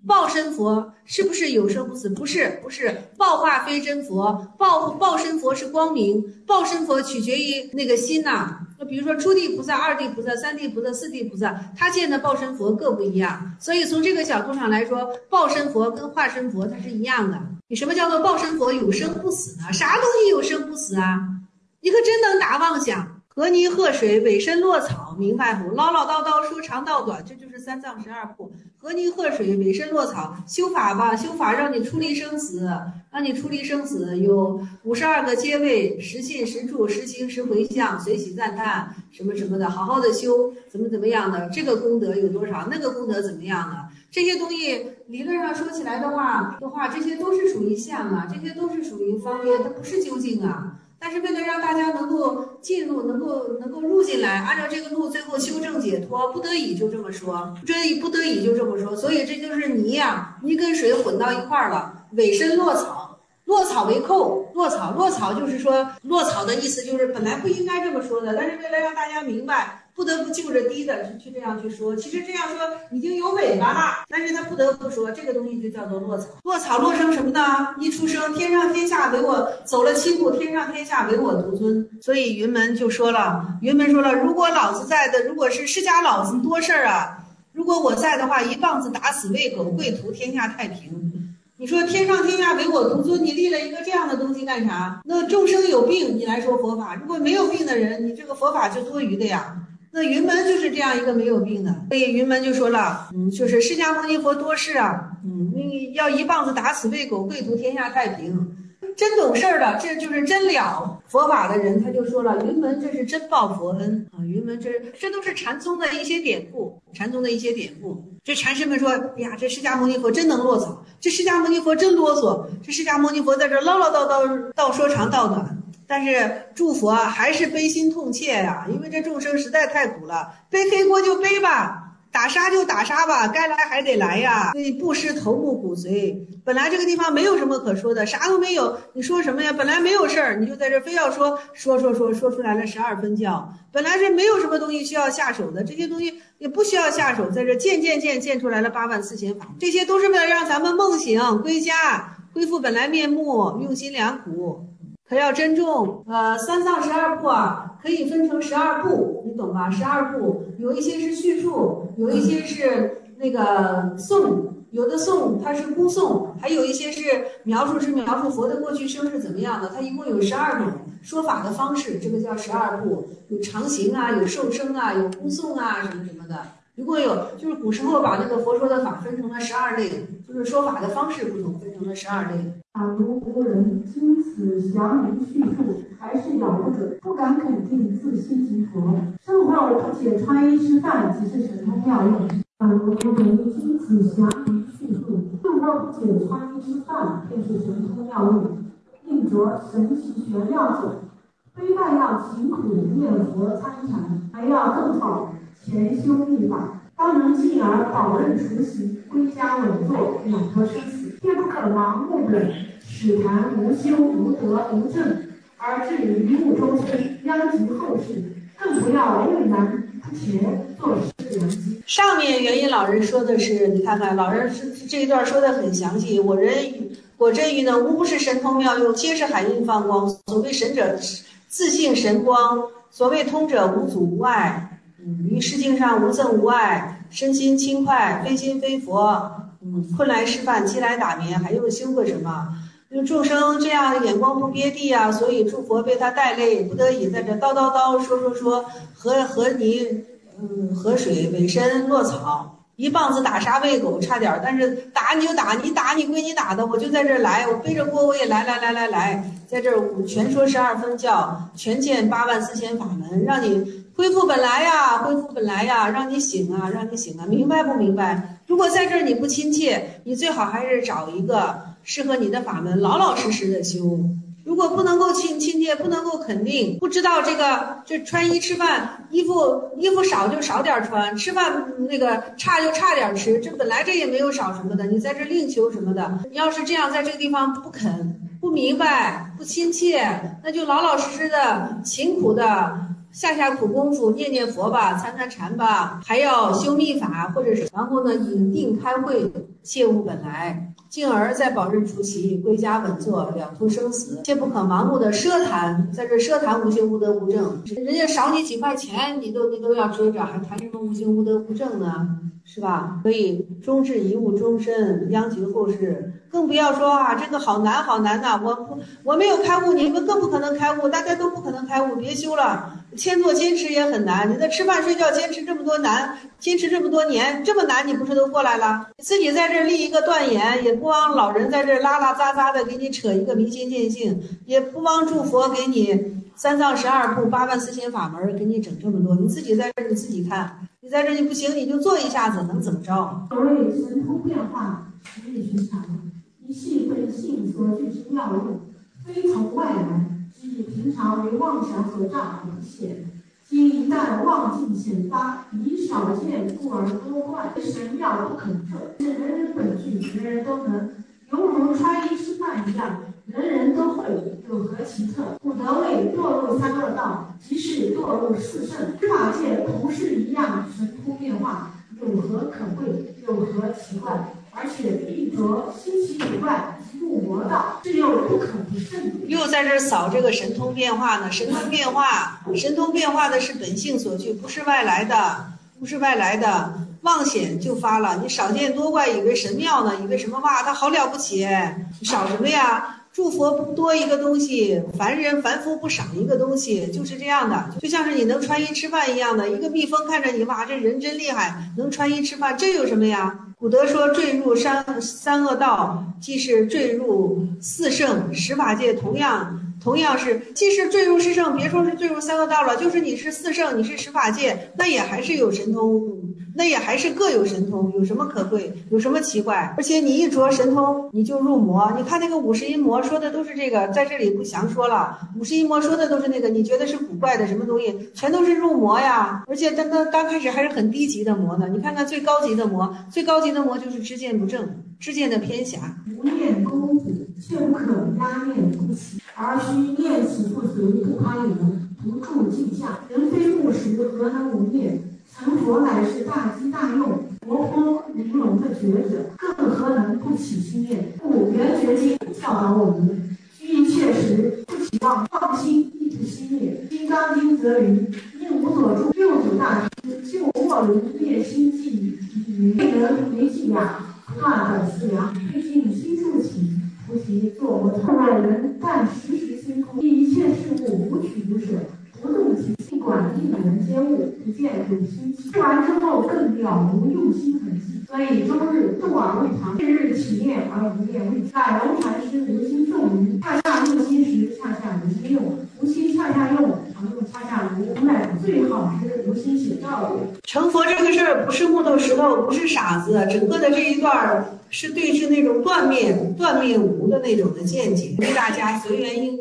报身佛是不是有生不死？不是，报化非真佛，报身佛是光明，报身佛取决于那个心呐。那比如说初地菩萨、二地菩萨、三地菩萨、四地菩萨，他见的报身佛各不一样。所以从这个角度上来说，报身佛跟化身佛它是一样的。你什么叫做报身佛有生不死呢？啥东西有生不死啊？你可真能打妄想。河泥鹤水尾身落草，明白不？唠唠叨叨说长道短，这就是三藏12部。河泥鹤水尾身落草，修法吧，修法让你出离生死，有52个阶位，实信实住，实行实回向，随喜赞叹，什么什么的，好好的修，怎么样的，这个功德有多少，那个功德怎么样的，这些东西理论上说起来的话，这些都是属于相啊，这些都是属于方便，它不是究竟啊。但是为了让大家能够进入，能够入进来，按照这个路最后修正解脱，不得已就这么说，不得已就这么说，所以这就是泥呀，泥跟水混到一块儿了。尾身落草，落草为寇，落草就是说，落草的意思就是本来不应该这么说的，但是为了让大家明白。不得不就着低的去这样去说，其实这样说已经有尾巴了，但是他不得不说这个东西就叫做落草。落草落成什么呢？一出生天上天下唯我，走了7步，天上天下唯我独尊。所以云门就说了，如果老子在的，如果是释迦老子多事儿啊，如果我在的话，一棒子打死喂狗，跪图天下太平。你说天上天下唯我独尊，你立了一个这样的东西干啥？那众生有病，你来说佛法；如果没有病的人，你这个佛法就多余的呀。那云门就是这样一个没有病的，所以云门就说了，就是释迦牟尼佛多事啊，你要一棒子打死喂狗，跪图天下太平。真懂事儿的，这就是真了佛法的人，他就说了，云门这是真报佛恩啊！云门这都是禅宗的一些典故，这禅师们说，哎呀，这释迦牟尼佛真能落草，这释迦牟尼佛真啰嗦，这释迦牟尼佛在这唠唠叨叨，道说长道短。但是诸佛还是悲心痛切呀，因为这众生实在太苦了，背黑锅就背吧，打杀就打杀吧，该来还得来呀。所以布施头目骨髓，本来这个地方没有什么可说的，啥都没有，你说什么呀？本来没有事儿，你就在这非要说出来了12分教，本来是没有什么东西需要下手的，这些东西也不需要下手，在这见出来了84000法，这些都是为了让咱们梦醒归家，恢复本来面目，用心良苦。可要珍重，三藏12部啊，可以分成12部，你懂吧？12部有一些是叙述，有一些是那个颂，有的颂它是孤颂，还有一些是描述佛的过去生是怎么样的。它一共有12种说法的方式，这个叫12部，有常行啊，有受生啊，有孤颂啊，什么的。一共有，就是古时候把那个佛说的法分成了12类，就是说法的方式不同，分成了12类。 假如无人经此详明叙述，还是咬不准，不敢肯定自心即佛。甚或不解穿衣吃饭，即是神通妙用。假如无人经此详明叙述，甚或不解穿衣吃饭，便是神通妙用。应着神奇玄妙者，非但要勤苦念佛参禅，还要更好潜修密法，当能进而保任熟习，归家稳坐，了脱生死，切不可盲目的使谈无修无德无正，而至于愚误终身，殃及后世。更不要畏难不前，做事良机。 上面元音老人说的是，你看看老人这一段说的很详细。我真于呢，无不是神通妙用，皆是海印放光。所谓神者，自性神光；所谓通者，无阻无碍。于世境上无憎无爱，身心轻快，非心非佛。困来吃饭，饥来打眠，还用修个什么？就众生这样的眼光不憋地啊，所以诸佛被他带累，不得已在这叨说，河泥河水尾身落草，一棒子打杀喂狗，差点，但是打你就打，你打你归你打的，我就在这来，我背着锅我也来，在这全说12分教，全见84000法门，让你恢复本来呀，让你醒啊，明白不明白？如果在这儿你不亲切，你最好还是找一个适合你的法门，老老实实的修。如果不能够亲切，不能够肯定，不知道这穿衣吃饭，衣服少就少点穿，吃饭那个差就差点吃，这本来这也没有少什么的，你在这另求什么的？你要是这样在这个地方不肯、不明白、不亲切，那就老老实实的、勤苦的下下苦功夫，念念佛吧，参参禅吧，还要修密法，或者是然后呢引定开会，切悟本来，进而在宝日出奇，归家稳坐，了脱生死，切不可盲目的奢谈，在这奢谈无形无德无正，人家少你几块钱，你都要追着，还谈什么无形无德无正呢？是吧？所以终至一悟终身，殃及后世。更不要说啊，这个好难好难呐！我没有开悟，你们更不可能开悟，大家都不可能开悟，别修了。千坐坚持也很难，你在吃饭睡觉坚持这么多难，坚持这么多年，这么难你不是都过来了？你自己在这立一个断言，也不枉老人在这拉拉杂杂的给你扯一个明心见性，也不枉诸佛给你三藏12部8万4千法门给你整这么多，你自己在这你自己看，你在这你不行你就做一下子，能怎么着？ 所谓神通变化，实力寻常，以细分性所具之妙用，非从外来，是以平常为妄想所障而显。今一旦妄境显发，以少见故而多怪，神妙不可测，是人人本具，人人都能，犹如穿衣吃饭一样，人人都会，有何奇特？故得谓堕入三恶道，即是堕入四圣。法界同是一样，神通变化，有何可贵？有何奇怪？而且必着新奇古怪，入魔道，这又不可不慎。 又在这扫这个神通变化呢？神通变化的是本性所具，不是外来的，妄显就发了。你少见多怪，以为神妙呢，以为什么哇，他好了不起，你少什么呀？诸佛不多一个东西，凡夫不少一个东西，就是这样的。就像是你能穿衣吃饭一样的，一个蜜蜂看着你，哇，这人真厉害，能穿衣吃饭，这有什么呀？古德说坠入三恶道，即是坠入四圣，十法界同样是，即是坠入四圣，别说是坠入三恶道了，就是你是四圣，你是十法界，那也还是有神通，那也还是各有神通，有什么可贵，有什么奇怪？而且你一着神通，你就入魔。你看那个50阴魔说的都是这个，在这里不详说了。50阴魔说的都是那个，你觉得是古怪的什么东西，全都是入魔呀。而且刚开始还是很低级的魔呢。你看看最高级的魔就是知见不正，知见的偏狭。 无念功夫，却不可压念不起，而须念起不随，不攀缘，不住镜像。人非木石，何能无念？成佛乃是大机大用，活泼玲珑的觉者，更何能不起心念？故圆觉经教导我们：须以切实，不起妄，放心亦不息灭。金刚经则云：应无所住，六祖大师就卧轮灭心计，与未能为寄养，怕本思量，毕竟心处起，菩提作我特外人，但时心空，一切事物无取不舍。不动其尽管应人皆物，不见有心气。做完之后更了无用心痕迹，所以终日动而未尝，日日起念而无念未尽。乃龙禅师无心重于恰恰用心时，恰恰无心用；无心恰恰用，常用恰恰无。乃最好是无心写照也。 成佛这个事儿不是木头石头，不是傻子，整个的这一段是对治那种断灭无的那种的见解，鼓励大家随缘应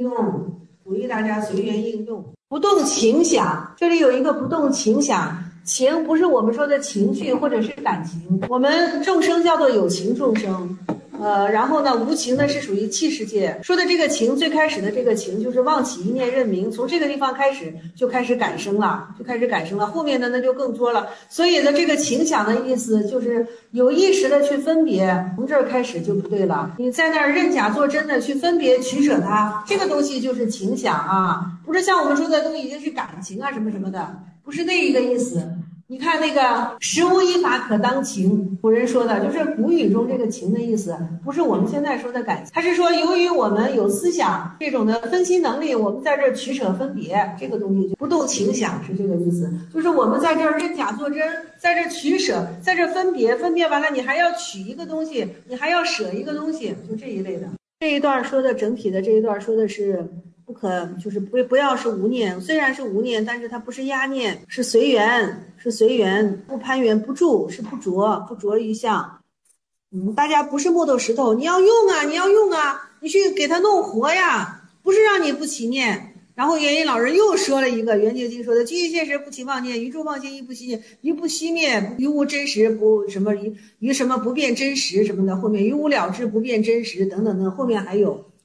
用。不动情想，这里有一个不动情想，情不是我们说的情绪或者是感情，我们众生叫做有情众生，然后呢，无情呢是属于气世界。说的这个情，最开始的这个情就是妄起一念认明，从这个地方开始就开始感生了，后面的那就更多了。所以呢，这个情想的意思就是有意识的去分别，从这儿开始就不对了。你在那儿认假作真的去分别取舍它，这个东西就是情想啊，不是像我们说的都已经是感情啊什么什么的，不是那一个意思。你看那个实无一法可当情，古人说的就是古语中这个情的意思，不是我们现在说的感情。他是说由于我们有思想这种的分析能力，我们在这儿取舍分别，这个东西就不动情想，是这个意思。就是我们在这儿认假作真，在这儿取舍，在这儿分别完了，你还要取一个东西，你还要舍一个东西，就这一类的。这一段说的整体的这一段说的是不可，就是不要是无念，虽然是无念，但是它不是压念，是随缘，不攀缘，不住，是不着于相。大家不是木头石头，你要用啊，你去给它弄活呀，不是让你不起念。然后元音老人又说了一个圆觉经说的：居于现实不起妄念，于诸妄心亦不息念，于不息灭，于无真实不什么于什么不变真实什么的，后面于无了知不变真实等等的，后面还有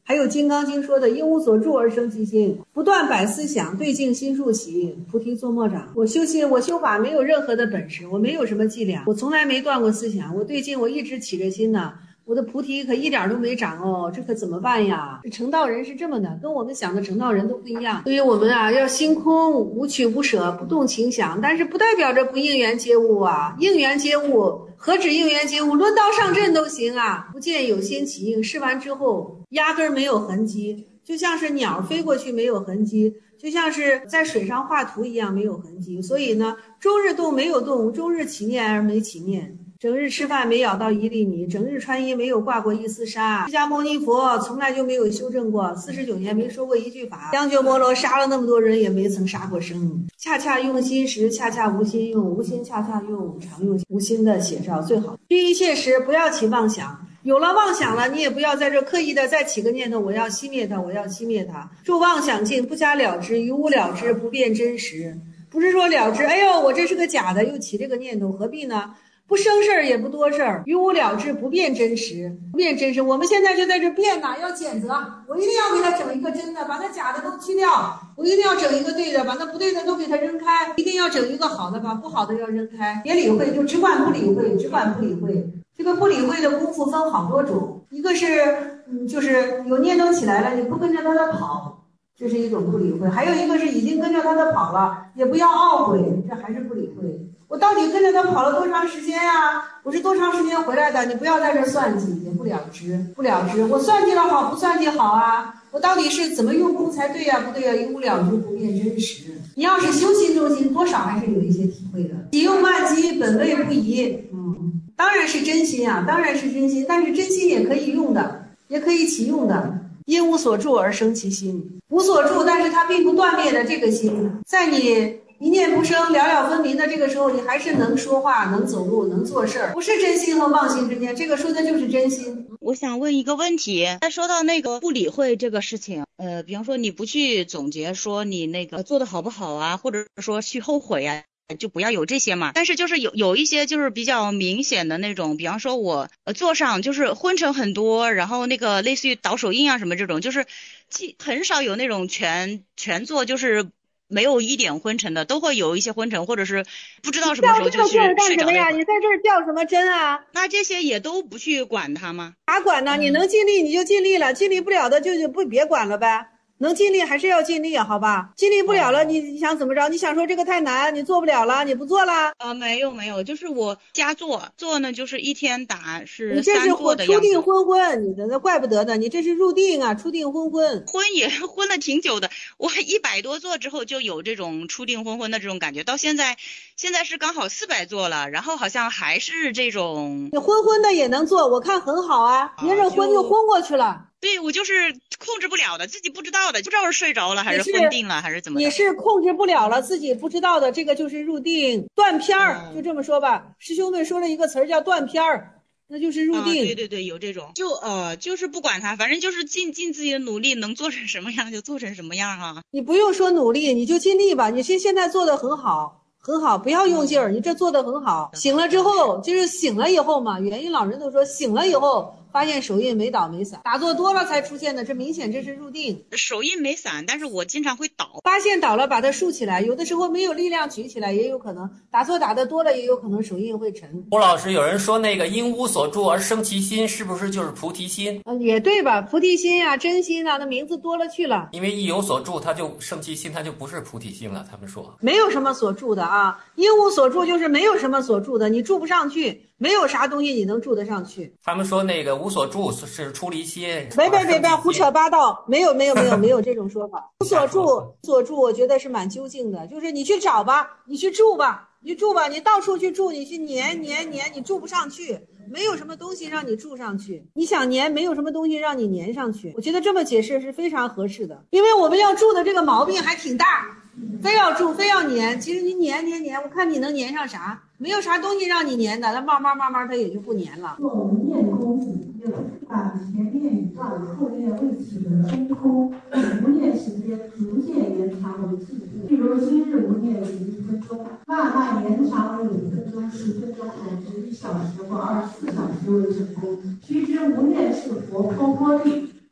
还有《金刚经》说的因无所住而生其心，不断百思想，对境心数起，菩提作莫长。我修心，我修法没有任何的本事，我没有什么伎俩，我从来没断过思想，我对境我一直起着心呢。我的菩提可一点都没长哦，这可怎么办呀？这成道人是这么的，跟我们想的成道人都不一样。所以我们啊，要心空，无取无舍，不动情想，但是不代表着不应缘接物啊，应缘接物。何止应缘接物，抡刀上阵都行啊！不见有心起应，试完之后压根儿没有痕迹，就像是鸟飞过去没有痕迹，就像是在水上画图一样没有痕迹。所以呢，终日动没有动，终日起念而没起念。整日吃饭没咬到一粒米，整日穿衣没有挂过一丝纱。释迦牟尼佛从来就没有修正过，49年没说过一句法。央鸠摩罗杀了那么多人，也没曾杀过生。恰恰用心时，恰恰无心用；无心恰恰用，常用无心的写照最好。于一切时，不要起妄想。有了妄想了，你也不要在这刻意的再起个念头，我要熄灭它，我要熄灭它。住妄想境，不加了知，于无了知，不变真实。不是说了知，哎呦，我这是个假的，又起这个念头，何必呢？不生事儿也不多事儿，于无了知，不变真实，不变真实。我们现在就在这变呐，要谴责，我一定要给他整一个真的，把那假的都去掉，我一定要整一个对的，把那不对的都给他扔开，一定要整一个好的，把不好的要扔开，别理会，就只管不理会，只管不理会。这个不理会的功夫分好多种，一个是就是有念头起来了，你不跟着他的跑，这是一种不理会；还有一个是已经跟着他的跑了，也不要懊悔，这还是不理会。我到底跟着他跑了多长时间呀？我是多长时间回来的？你不要在这算计，也不了知，不了知。我算计了好，不算计好啊？我到底是怎么用功才对呀？不对呀？一无了知，不变真实。你要是修心中心，多少还是有一些体会的。己用万机，本位不移。当然是真心啊，当然是真心，但是真心也可以用的，也可以起用的。因无所住而生其心，无所住，但是它并不断灭的这个心，在你一念不生，了了分明的这个时候，你还是能说话，能走路，能做事儿，不是真心和妄心之间，这个说的就是真心。 我想问一个问题，说到那个不理会这个事情，比方说你不去总结说你那个做的好不好啊，或者说去后悔啊，就不要有这些嘛。但是就是有一些就是比较明显的那种，比方说我做上就是昏沉很多，然后那个类似于倒手印啊什么这种，就是很少有那种全做就是没有一点昏沉的，都会有一些昏沉，或者是不知道什么时候就去睡着了。 你在这儿掉什么针啊？ 那这些也都不去管它吗？ 咋管呢？你能尽力你就尽力了，尽力不了的就别管了呗。能尽力还是要尽力，好吧？尽力不了了，你想怎么着？你想说这个太难，你做不了了，你不做了？ 没有，就是我家做呢，就是一天打是你这是 3做的样子。 初定昏，你的那怪不得呢，你这是入定啊，初定昏。 昏了挺久的，我100多做之后就有这种初定昏的这种感觉，到现在是刚好400做了，然后好像还是这种。 你昏的也能做，我看很好啊，别人昏就昏过去了。 对，我就是控制不了的，自己不知道的，不知道是睡着了还是昏定了还是怎么的。 你是控制不了了，自己不知道的，这个就是入定断片儿，就这么说吧。师兄们说了一个词儿叫断片儿，那就是入定。 对，有这种，就是不管它，反正就是尽自己的努力，能做成什么样就做成什么样啊。 你不用说努力，你就尽力吧。你现在做的很好，不要用劲儿，你这做的很好。醒了之后，就是醒了以后嘛，元婴老人都说醒了以后。发现手印没倒没散，打坐多了才出现的，这明显这是入定。 手印没散，但是我经常会倒。 发现倒了，把它竖起来，有的时候没有力量举起来，也有可能打坐打得多了，也有可能手印会沉。 吴老师，有人说那个因无所住而生其心，是不是就是菩提心？ 也对吧？菩提心啊，真心啊，那名字多了去了。 因为一有所住，它就生其心，它就不是菩提心了。他们说没有什么所住的啊，因无所住就是没有什么所住的，你住不上去。没有啥东西你能住得上去。 他们说那个无所住是出离心， 别胡扯八道，没有这种说法。无所住，我觉得是蛮究竟的，就是你去找吧，你去住吧，你到处去住，你去粘，你住不上去。没有什么东西让你住上去，你想粘，没有什么东西让你粘上去。我觉得这么解释是非常合适的，因为我们要住的这个毛病还挺大，非要住，非要粘。其实你粘，我看你能粘上啥？没有啥东西让你粘的，它慢慢它也就不粘了。 做无念功夫，就把前面一段后面未起的真空无念时间逐渐延长为进步。譬如今日无念1分钟，慢慢延长为5分钟、10分钟，乃至1小时或24小时为成功。须知无念是佛波波力，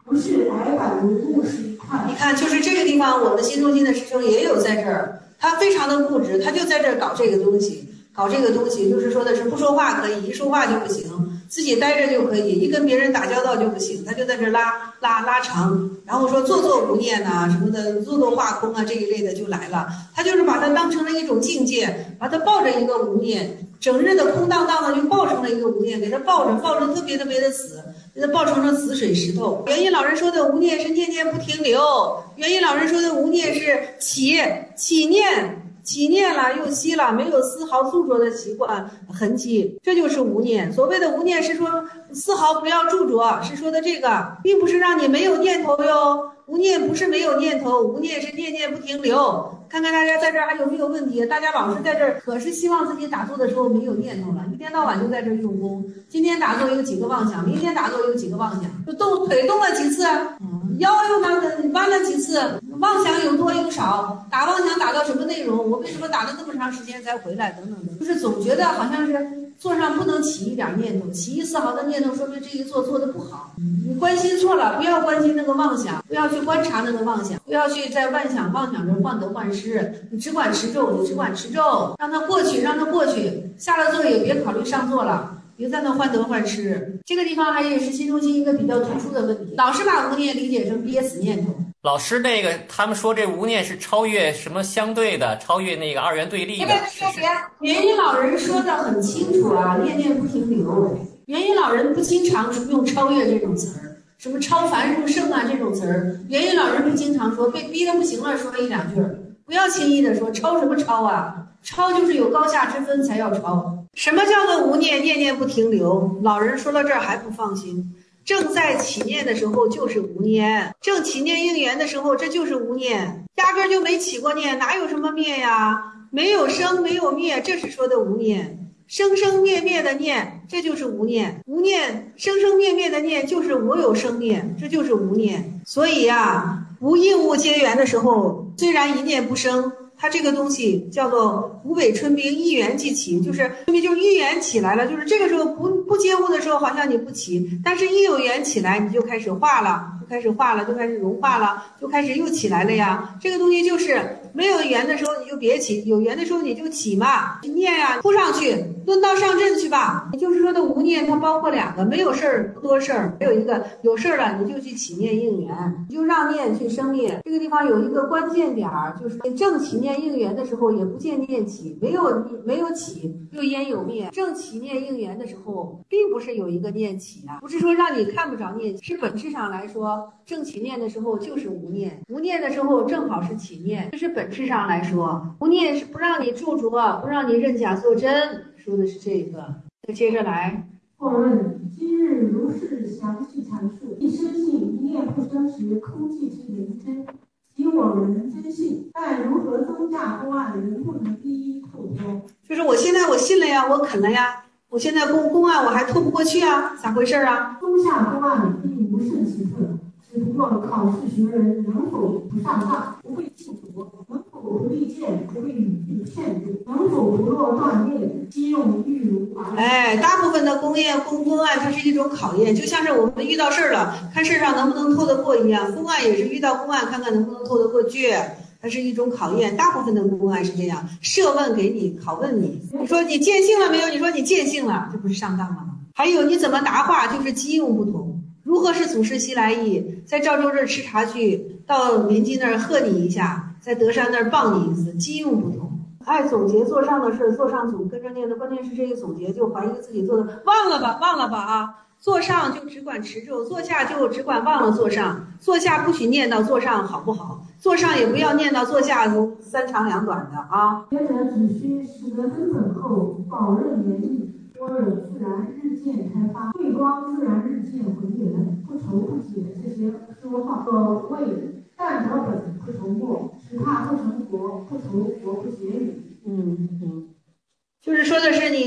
不是矮板如木石一块。 你看，就是这个地方，我们新中心的师兄也有在这儿，他非常的固执，他就在这儿搞这个东西，就是说的是不说话可以，一说话就不行，自己待着就可以，一跟别人打交道就不行，他就在这儿拉长，然后说做无念呐、什么的，做化空啊这一类的就来了，他就是把它当成了一种境界，把它抱着一个无念，整日的空荡荡的就抱成了一个无念，给他抱着特别的死。给它抱成了死水石头。元音老人说的无念是念念不停留，元音老人说的无念是起念了又息了，没有丝毫宿着的习惯痕迹，这就是无念。所谓的无念是说丝毫不要驻着，是说的这个，并不是让你没有念头哟。无念不是没有念头，无念是念念不停留。看看大家在这儿还有没有问题？大家老是在这儿，可是希望自己打坐的时候没有念头了，一天到晚就在这儿用功。今天打坐有几个妄想，明天打坐有几个妄想，就腿动了几次，腰又弯了几次，妄想有多有少，打妄想打到什么内容？我为什么打了那么长时间才回来？等等的，就是总觉得好像是坐上不能起一点念头，起一丝毫的念头，说明这一坐做的不好。你关心错了，不要关心那个妄想，不要去观察那个妄想，不要去在妄想中患得患失。你只管持咒，让它过去，下了座也别考虑上座了。别在那患得患失，这个地方还也是新中心一个比较突出的问题，老是把无念理解成憋死念头。 老师，那个他们说这无念是超越什么相对的，超越那个二元对立的。 元音老人说的很清楚啊，念念不停留。元音老人不经常用超越这种词儿，什么超凡入圣啊这种词儿，元音老人不经常说，被逼得不行了说一两句，不要轻易的说超什么超啊，超就是有高下之分才要超。什么叫做无念？念念不停留。老人说到这儿还不放心，正在起念的时候就是无念，正起念应缘的时候这就是无念，压根就没起过念，哪有什么灭呀？没有生没有灭，这是说的无念。生生灭灭的念，这就是无念。无念生生灭灭的念就是我有生灭，这就是无念。所以啊，无应物皆缘的时候，虽然一念不生，它这个东西叫做无北春兵，一缘即起，就是一缘起来了，就是这个时候不接物的时候好像你不起，但是一有缘起来你就开始化了，就开始融化了，就开始又起来了呀。这个东西就是没有缘的时候你就别起，有缘的时候你就起嘛，念呀扑上去，抡刀上阵去吧。也就是说的无念它包括两个，没有事儿不多事儿，还有一个有事儿了你就去起念应缘，你就让念去生灭。这个地方有一个关键点儿，就是你正起念应缘的时候也不见念起，没有起又焉有灭。正起念应缘的时候并不是有一个念起啊，不是说让你看不着念起，是本质上来说正起念的时候就是无念，无念的时候正好是起念，这是本质上来说，无念是不让你驻着，不让你认假作真，说的是这个。再接着来， 或问今日如是详细阐述，一生性一念不生时，空寂之灵真，即我们真信，但如何增加公案，仍不能一一透脱。就是我现在我信了呀，我肯了呀，我现在公案我还透不过去啊，咋回事啊？ 中下公案并无甚奇特，只不过考试学人能否不上当，不会信佛，能否不立见，不会语句骗入，能否不落断裂，机用欲如华。 大部分的公案它是一种考验，就像是我们遇到事儿了，看事儿上能不能透得过一样，公案也是遇到公案看看能不能透得过去，它是一种考验。大部分的公案是这样，设问给你，拷问你，你说你见性了没有？你说你见性了，这不是上当了吗？还有你怎么答话，就是机用不同。如何是祖师西来意？在赵州这儿吃茶去，到邻居那儿贺你一下，在德山那儿棒你一次，机用不同。爱总结座上的事，座上总跟着念的，关键是这一总结就怀疑自己做的，忘了吧啊！座上就只管持咒，座下就只管忘了座上，座下不许念到座上，好不好？座上也不要念到座下，三长两短的啊。 学者只需使得根本后，保任严厉，般若自然日渐开发，慧光自然日渐回圆，不愁不解这些说话，所谓但得本不愁末，只怕不成佛，不愁佛不解语。 就是说的是你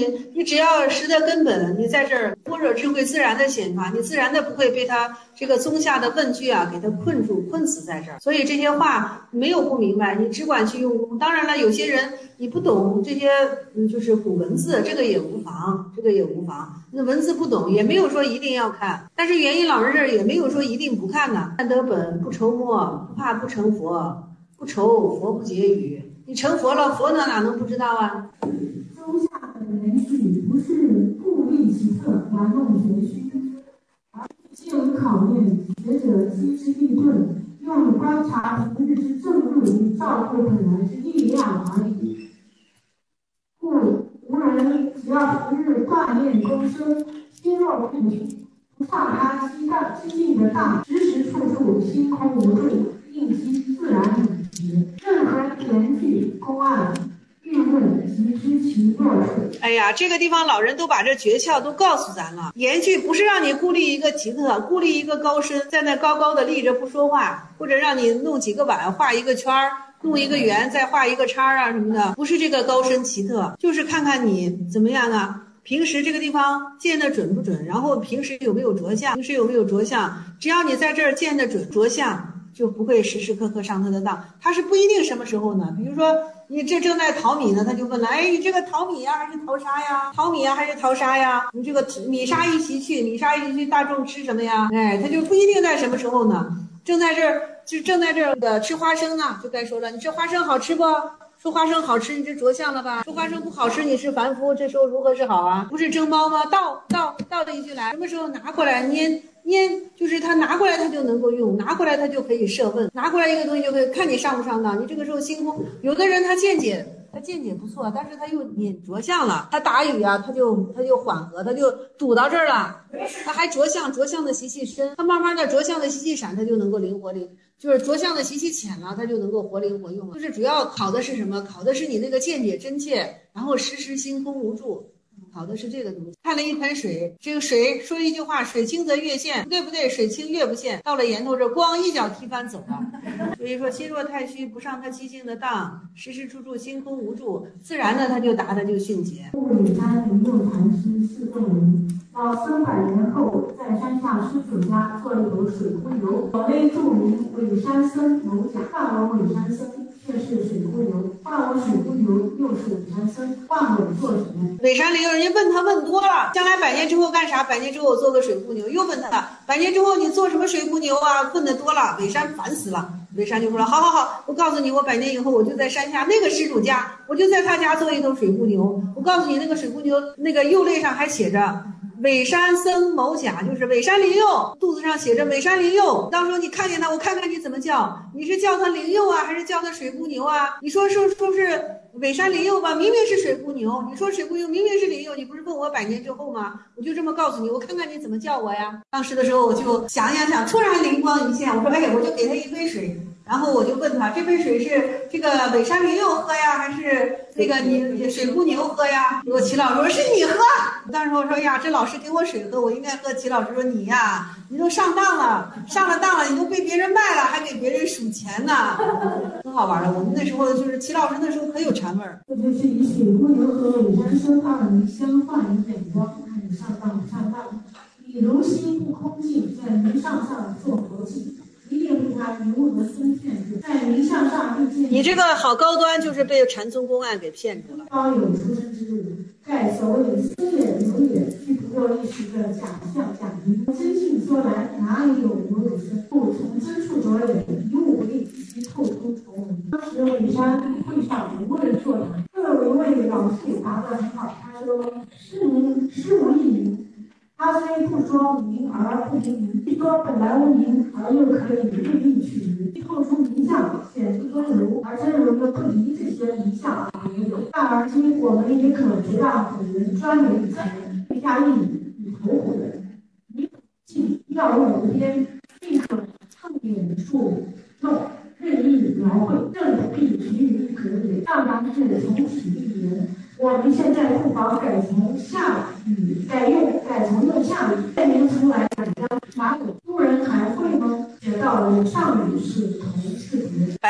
只要识得根本，你在这儿般若智慧自然的显发，你自然的不会被他这个宗下的问句啊给他困住、困死在这儿。所以这些话没有不明白，你只管去用功。当然了，有些人你不懂这些，就是古文字，这个也无妨，这个也无妨。那文字不懂，也没有说一定要看。但是元音老人这儿也没有说一定不看呢。看得本，不愁末，不怕不成佛，不愁佛不解语。你成佛了，佛哪能不知道啊？ 中下的言语不是故意其特玩弄玄虚，而是借于考验学者机智立顿，用以观察平日之正路与照顾本来之力量而已。故无人只要平日锻炼功身，心若不平，不上他激进的大，时时处处心空无助，应机自然理直。任何言句公案欲问即知其弱处。 哎呀，这个地方老人都把这诀窍都告诉咱了。言句不是让你孤立一个奇特，孤立一个高深，在那高高的立着不说话，或者让你弄几个碗画一个圈儿，弄一个圆再画一个叉啊什么的，不是这个高深奇特，就是看看你怎么样啊。平时这个地方见得准不准，然后平时有没有着相，只要你在这儿见得准着相，就不会时时刻刻上他的当。他是不一定什么时候呢，比如说你这正在淘米呢，他就问了，哎，你这个淘米呀还是淘沙呀？淘米呀还是淘沙呀？你这个米沙一起去，大众吃什么呀？哎，他就不一定在什么时候呢。正在这儿的吃花生呢，就该说了，你这花生好吃不？说花生好吃，你这着相了吧？说花生不好吃，你是凡夫，这时候如何是好啊？不是蒸包吗？倒的一句来，什么时候拿过来捏，就是他拿过来他就能够用，拿过来他就可以设问，拿过来一个东西就可以看你上不上当。你这个时候心空，有的人他见解不错，但是他又你着相了，他打语啊，他就缓和，他就堵到这儿了，他还着相的习气深，他慢慢的着相的习气闪，他就能够灵活力。就是着相的习气浅了，他就能够活灵活用了。就是主要考的是什么？考的是你那个见解真切，然后时时心空无助，考的是这个东西。看了一盆水，这个水说一句话，水清则月现，对不对？水清月不现，到了岩头这咣一脚踢翻走了。所以说心若太虚，不上他激进的当，时时处处心空无助，自然的他就达，他就迅捷。 雾里山灵用禅师释众人，到300年后，在山下施主家做一头水壶游，所谓著名伪山僧某甲，换我伪山僧却是水壶游，换我水壶游又是伪山僧，换我做什么？ 伪山灵用，人家问他问多了，将来100年之后干啥？100年之后我做个水壶牛，又问他100年之后你做什么水壶牛啊？问的多了，伪山烦死了。伪山就说了，好，我告诉你，我100年以后我就在山下那个施主家，我就在他家做一头水壶牛。我告诉你，那个水壶牛那个右肋上还写着伪山僧某甲，就是伪山灵佑，肚子上写着伪山灵佑。到时候你看见他，我看看你怎么叫，你是叫他灵佑啊，还是叫他水壶牛啊？你说是伪山灵佑吧，明明是水壶牛。你说水壶牛明明是灵佑，你不是问我100年之后吗？我就这么告诉你，我看看你怎么叫我呀。当时的时候我就想，突然灵光一现，我说哎呀，我就给他一杯水。然后我就问他，这杯水是这个伪山灵佑喝呀，还是那个你水壶牛喝呀？结果齐老师说是你喝。当时我说呀，这老师给我水喝，我应该喝。齐老师说你呀，你都上了当了，你都被别人卖了，还给别人数钱呢，很好玩的。我们那时候就是齐老师那时候可有禅味儿。 这就是以水壶牛和伪山僧二人相换以眼光，看你上当不上当。以如心不空寂，在名上做佛迹。一定为他一物的僧骗子，在名相上立见。 你这个好高端，就是被禅宗公案给骗住了。 高有出生之日，盖所谓僧也牛也，俱不过一时的假象假名。真性说来，哪里有牛有身？故从真处着眼，一物不立，其透出重围。当时伪山会上无人作答，各有一位老sư答得很好，他说：“师无一名。”他虽不说名而不名名，一说本来无名而又可以对应取名，透出名相，显出真如，而真如又不离这些名相而没有。但而今我们也可不让古人专为以前，一加一以投唬人。你尽要物无边，并可蹭眼处弄，任意描绘，正不必局于一格也。当然是从此一言。我们现在不妨改从下语改从用下语，再明出来哪有夫人还会吗？学到了上语是同是别。100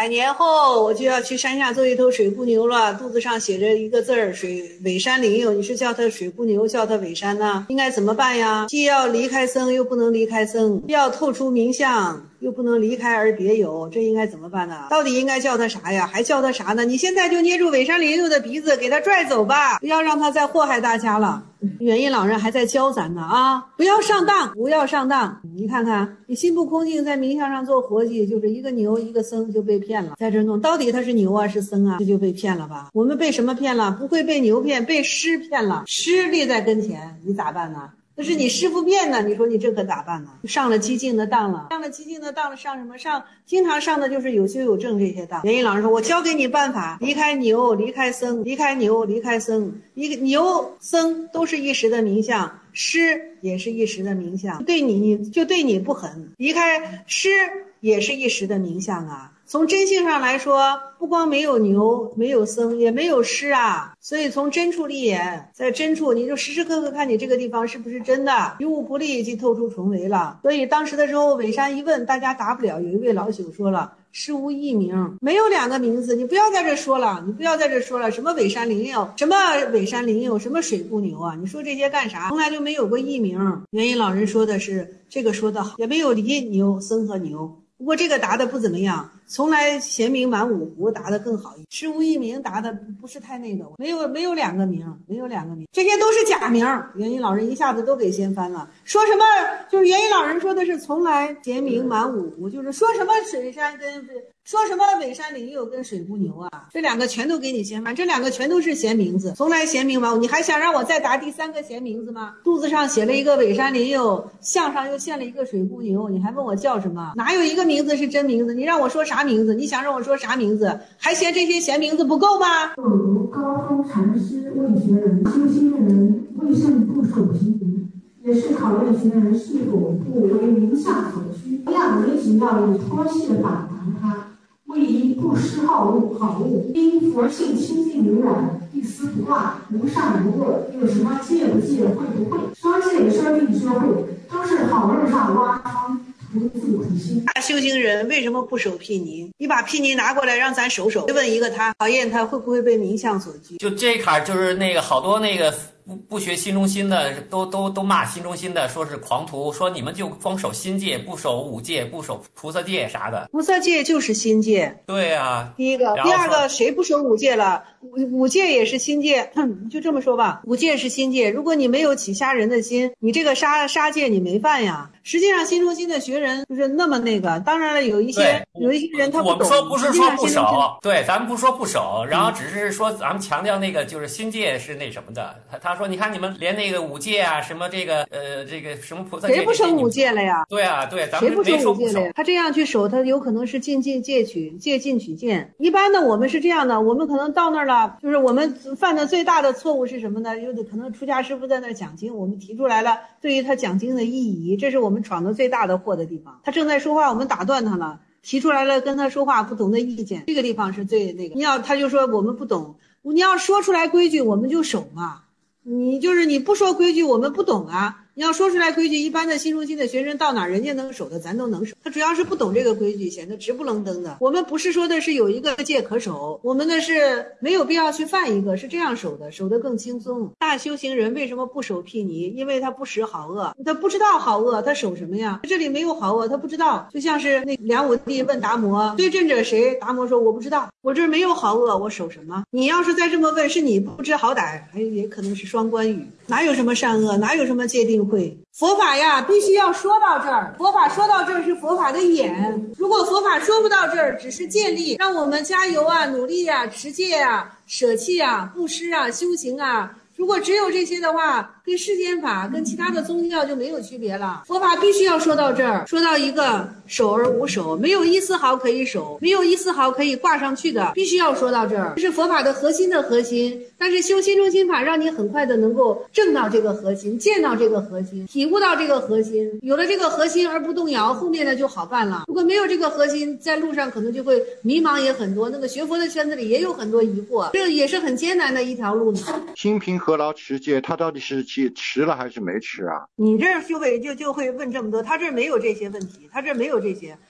100年后我就要去山下做一头水不牛了，肚子上写着一个字儿尾山灵佑，你是叫他水不牛叫他尾山呢？应该怎么办呀？既要离开僧又不能离开僧，既要透出名相又不能离开而别有，这应该怎么办呢？到底应该叫他啥呀？还叫他啥呢？你现在就捏住尾山灵佑的鼻子给他拽走吧，不要让他再祸害大家了。元音老人还在教咱呢啊，不要上当，不要上当。你看看，你心不空净，在名相上做活计，就是一个牛一个僧就被骗了，在这弄，到底他是牛啊是僧啊，这就被骗了吧？我们被什么骗了？不会被牛骗，被师骗了。师立在跟前，你咋办呢？那是你师傅骗的，你说你这可咋办呢？上了激进的当了，上了激进的当了，上什么上？经常上的就是有修有证这些当。元音老师说，我教给你办法，离开牛，离开僧，离开牛，离开僧，一个牛僧都是一时的名相，师也是一时的名相，对你不狠，离开师也是一时的名相啊。从真性上来说，不光没有牛，没有僧，也没有师啊。所以从真处立眼，在真处你就时时刻刻看你这个地方是不是真的，于物不利即透出重围了。所以当时的时候，尾山一问，大家答不了。有一位老朽说了，师无一名，没有2个名字，你不要在这说了，你不要在这说了，什么尾山灵佑，什么尾山灵佑，什么水不牛啊，你说这些干啥？从来就没有过艺名。元音老人说的是这个说得好，也没有离牛僧和牛。不过这个答的不怎么样，从来贤明满五湖答的更好一点，师无一名答的不是太那个，没有2个名，没有2个名，这些都是假名。元音老人一下子都给掀翻了，说什么就是元音老人说的是从来贤明满五湖，就是说什么水山跟说什么尾山灵佑跟水不牛啊，这2个全都给你掀翻，这2个全都是闲名字，从来贤明满五，你还想让我再答第3个闲名字吗？肚子上写了一个尾山灵佑，项上又现了一个水不牛，你还问我叫什么？哪有一个名字是真名字？你让我说啥名字？你想让我说啥名字？还嫌这些闲名字不够吗？ 有如高中禅师问学人，修心的人为甚不守平民，也是考虑学人是否不为名相所需。这样你只要以脱气的反弹他，为一不失好物，因佛性清净无染，一丝不挂，无善无恶，有什么戒不戒，会不会，说戒说定说会，都是好路上挖坑。大修行人为什么不守毗尼？你把毗尼拿过来让咱守，问一个他，考验他会不会被名相所拘。 就这坎就是那个好多那个不学心中心的都骂心中心的，说是狂徒，说你们就光守心戒，不守五戒，不守菩萨戒啥的。 菩萨戒就是心戒。对啊，第一个，第二个谁不守五戒了？五戒也是心戒，就这么说吧，五戒是心戒。如果你没有起杀人的心，你这个杀戒你没犯呀。实际上心中心的学人就是那么那个，当然了，有一些人他不懂。 我们说不是说不守，对，咱们不说不守，然后只是说咱们强调那个就是心戒是那什么的。他说你看你们连那个五戒啊，什么这个什么菩萨戒， 谁不守五戒了呀？ 对啊，对，咱们没说不守。 他这样去守，他有可能是借进取见。一般的我们是这样的，我们可能到那儿了，就是我们犯的最大的错误是什么呢？有的可能出家师傅在那儿讲经，我们提出来了对于他讲经的意义，这是我们闯的最大的祸的地方。他正在说话，我们打断他了，提出来了跟他说话不同的意见，这个地方是最那个。他就说我们不懂，你要说出来规矩我们就守嘛，你不说规矩我们不懂啊。你要说出来规矩，一般的心中心的学生到哪儿人家能守的咱都能守，他主要是不懂这个规矩，显得直不愣登的。我们不是说的是有一个戒可守，我们的是没有必要去犯一个，是这样守的，守得更轻松。大修行人为什么不守毗尼？因为他不识好恶，他不知道好恶，他守什么呀？这里没有好恶，他不知道。就像是那梁武帝问达摩，对阵者谁？达摩说我不知道，我这没有好恶，我守什么？你要是再这么问，是你不知好歹，也可能是双关语，哪有什么善恶，哪有什么界定会？佛法呀，必须要说到这儿。佛法说到这儿是佛法的眼。如果佛法说不到这儿，只是建立，让我们加油啊、努力啊、持戒啊、舍弃啊、布施啊、修行啊。如果只有这些的话，跟世间法、跟其他的宗教就没有区别了。佛法必须要说到这儿，说到一个守而无守，没有一丝毫可以守，没有一丝毫可以挂上去的，必须要说到这儿。这是佛法的核心的核心。但是修心中心法，让你很快的能够证到这个核心，见到这个核心，体悟到这个核心。有了这个核心而不动摇，后面的就好办了。如果没有这个核心，在路上可能就会迷茫也很多，那个学佛的圈子里也有很多疑惑，这也是很艰难的一条路呢。 心平何劳持戒，他到底是持了还是没持啊？ 你这修委就会问这么多，他这没有这些问题，他这没有这些。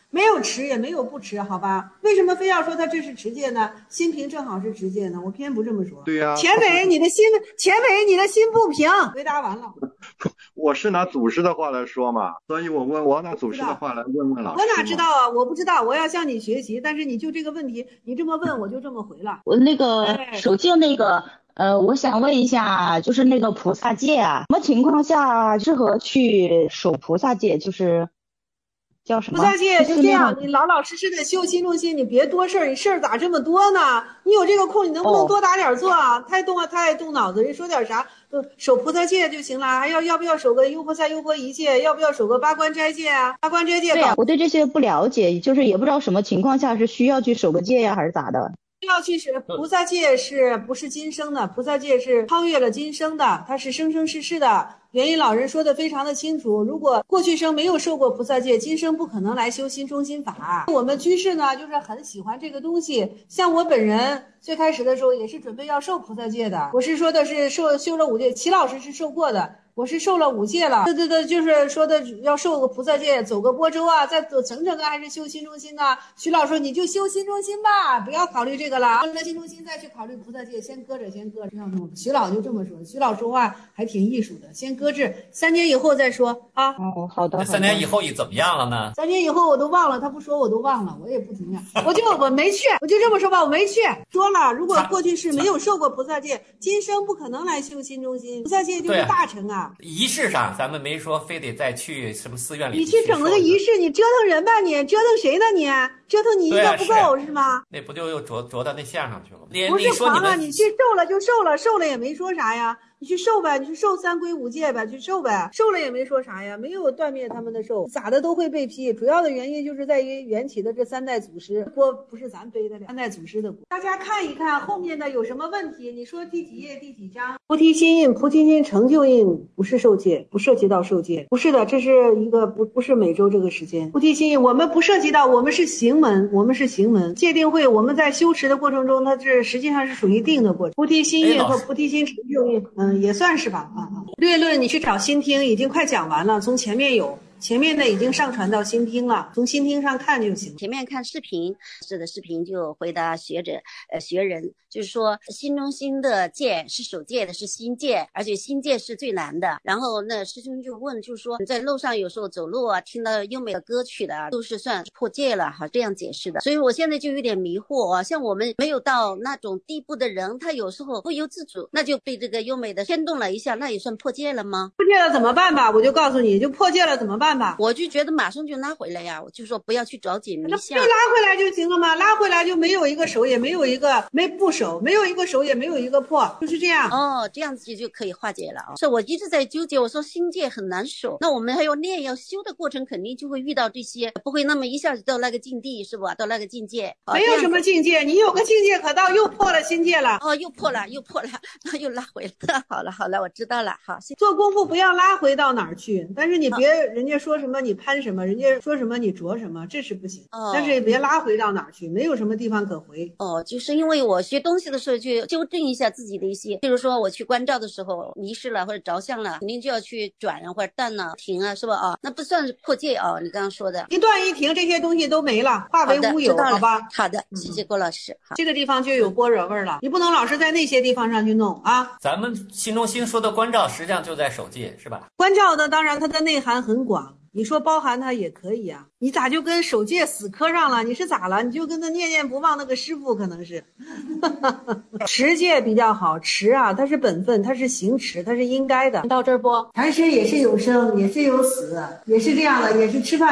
没有持也没有不持，好吧？为什么非要说他这是持戒呢？心平正好是持戒呢，我偏不这么说。 对呀、 钱伟你的心不平。回答完了。 我是拿祖师的话来说嘛，所以我拿祖师的话来问问老师。 我哪知道啊？我不知道，我要向你学习。但是你就这个问题，你这么问，我就这么回了。 我那个守戒那个，我想问一下，就是那个菩萨戒啊，什么情况下适合去守菩萨戒？就是叫什么？ 菩萨戒就这样，你老老实实的修心中心，你别多事儿。你事儿咋这么多呢？你有这个空，你能不能多打点坐啊？太爱动脑子，人说点啥？守菩萨戒就行了。还要不要守个优婆塞优婆夷戒？要不要守个八关斋戒啊？八关斋戒。 对呀，我对这些不了解，就是也不知道什么情况下是需要去守个戒呀，还是咋的？ 要去是菩萨戒，不是今生的？菩萨戒是超越了今生的，它是生生世世的。元音老人说的非常的清楚，如果过去生没有受过菩萨戒，今生不可能来修心中心法。我们居士呢，就是很喜欢这个东西。像我本人最开始的时候也是准备要受菩萨戒的，我是说的是修了5戒，齐老师是受过的。我是受了5戒了，对，就是说的要受个菩萨戒，走个波州啊，再走整啊，还是修心中心啊？徐老说你就修心中心吧，不要考虑这个了，修了心中心再去考虑菩萨戒，先搁着，这样弄。徐老就这么说，徐老说话还挺艺术的，先搁置，3年以后再说啊。 哦，好的。 3年以后怎么样了呢 ？3年以后我都忘了，他不说我都忘了，我也不怎么样，我没去，我就这么说吧，我没去。说了，如果过去是没有受过菩萨戒，今生不可能来修心中心，菩萨戒就是大成啊。 仪式上咱们没说非得再去什么寺院里， 你去整了个仪式，你折腾人吧，你折腾谁呢？你折腾你一个不够 是吗？ 那不就又着到那相上去了吗？ 不是狂啊！你去受了就受了，受了也没说啥呀。你去受呗，你去受3皈5戒呗，去受呗，受了也没说啥呀，没有断灭他们的受，咋的都会被批。主要的原因就是在于缘起的这3代祖师锅不是咱背的，3代祖师的锅。大家看一看后面的有什么问题？你说第几页第几章？菩提心印、菩提心成就印不是受戒，不涉及到受戒，不是的，这是一个不是每周这个时间。菩提心印我们不涉及到，我们是行门，戒定慧我们在修持的过程中，它这实际上是属于定的过程。菩提心印和菩提心成就印，也算是吧。略论你去找新听，已经快讲完了，从前面的已经上传到新听了，从新听上看就行。 前面看视频，是的视频就回答学人，就是说心中心的戒是守戒的，是心戒，而且心戒是最难的。然后那师兄就问，就是说你在路上有时候走路啊，听到优美的歌曲的，都是算破戒了哈，这样解释的。所以我现在就有点迷惑啊，像我们没有到那种地步的人，他有时候不由自主，那就被这个优美的牵动了一下，那也算破戒了吗？ 破戒了怎么办吧？我就告诉你，就破戒了怎么办？ 我就觉得马上就拉回来呀，我就说不要去找解迷相， 就拉回来就行了吗？拉回来就没有一个守，也没有一个不守，没有一个守，也没有一个破，就是这样。 哦，这样子就可以化解了啊。是我一直在纠结，我说心戒很难守，那我们还要练要修的过程，肯定就会遇到这些，不会那么一下子到那个境地，是吧？到那个境界， 没有什么境界，你有个境界可到，又破了心戒了。 哦，又破了，那又拉回了。好了，我知道了。好， 做功夫不要拉回到哪儿去，但是你别人家说什么你攀什么，人家说什么你着什么，这是不行。但是也别拉回到哪儿去，没有什么地方可回。 就是因为我学东西的时候去纠正一下自己的一些，比如说我去关照的时候迷失了或者着相了，肯定就要去转啊或者断啊停啊，是吧？那不算是破戒啊，你刚刚说的一断一停，这些东西都没了，化为乌有，好吧？ 好的，谢谢郭老师。 这个地方就有般若味了，你不能老是在那些地方上去弄啊。 咱们心中心说的关照实际上就在守戒，是吧？ 关照呢，当然它的内涵很广，你说包含它也可以啊，你咋就跟守戒死磕上了？你是咋了？你就跟他念念不忘那个师傅可能是持戒比较好，持啊，它是本分，它是行持，它是应该的。到这儿不？禅师也是有生，也是有死，也是这样的，也是吃饭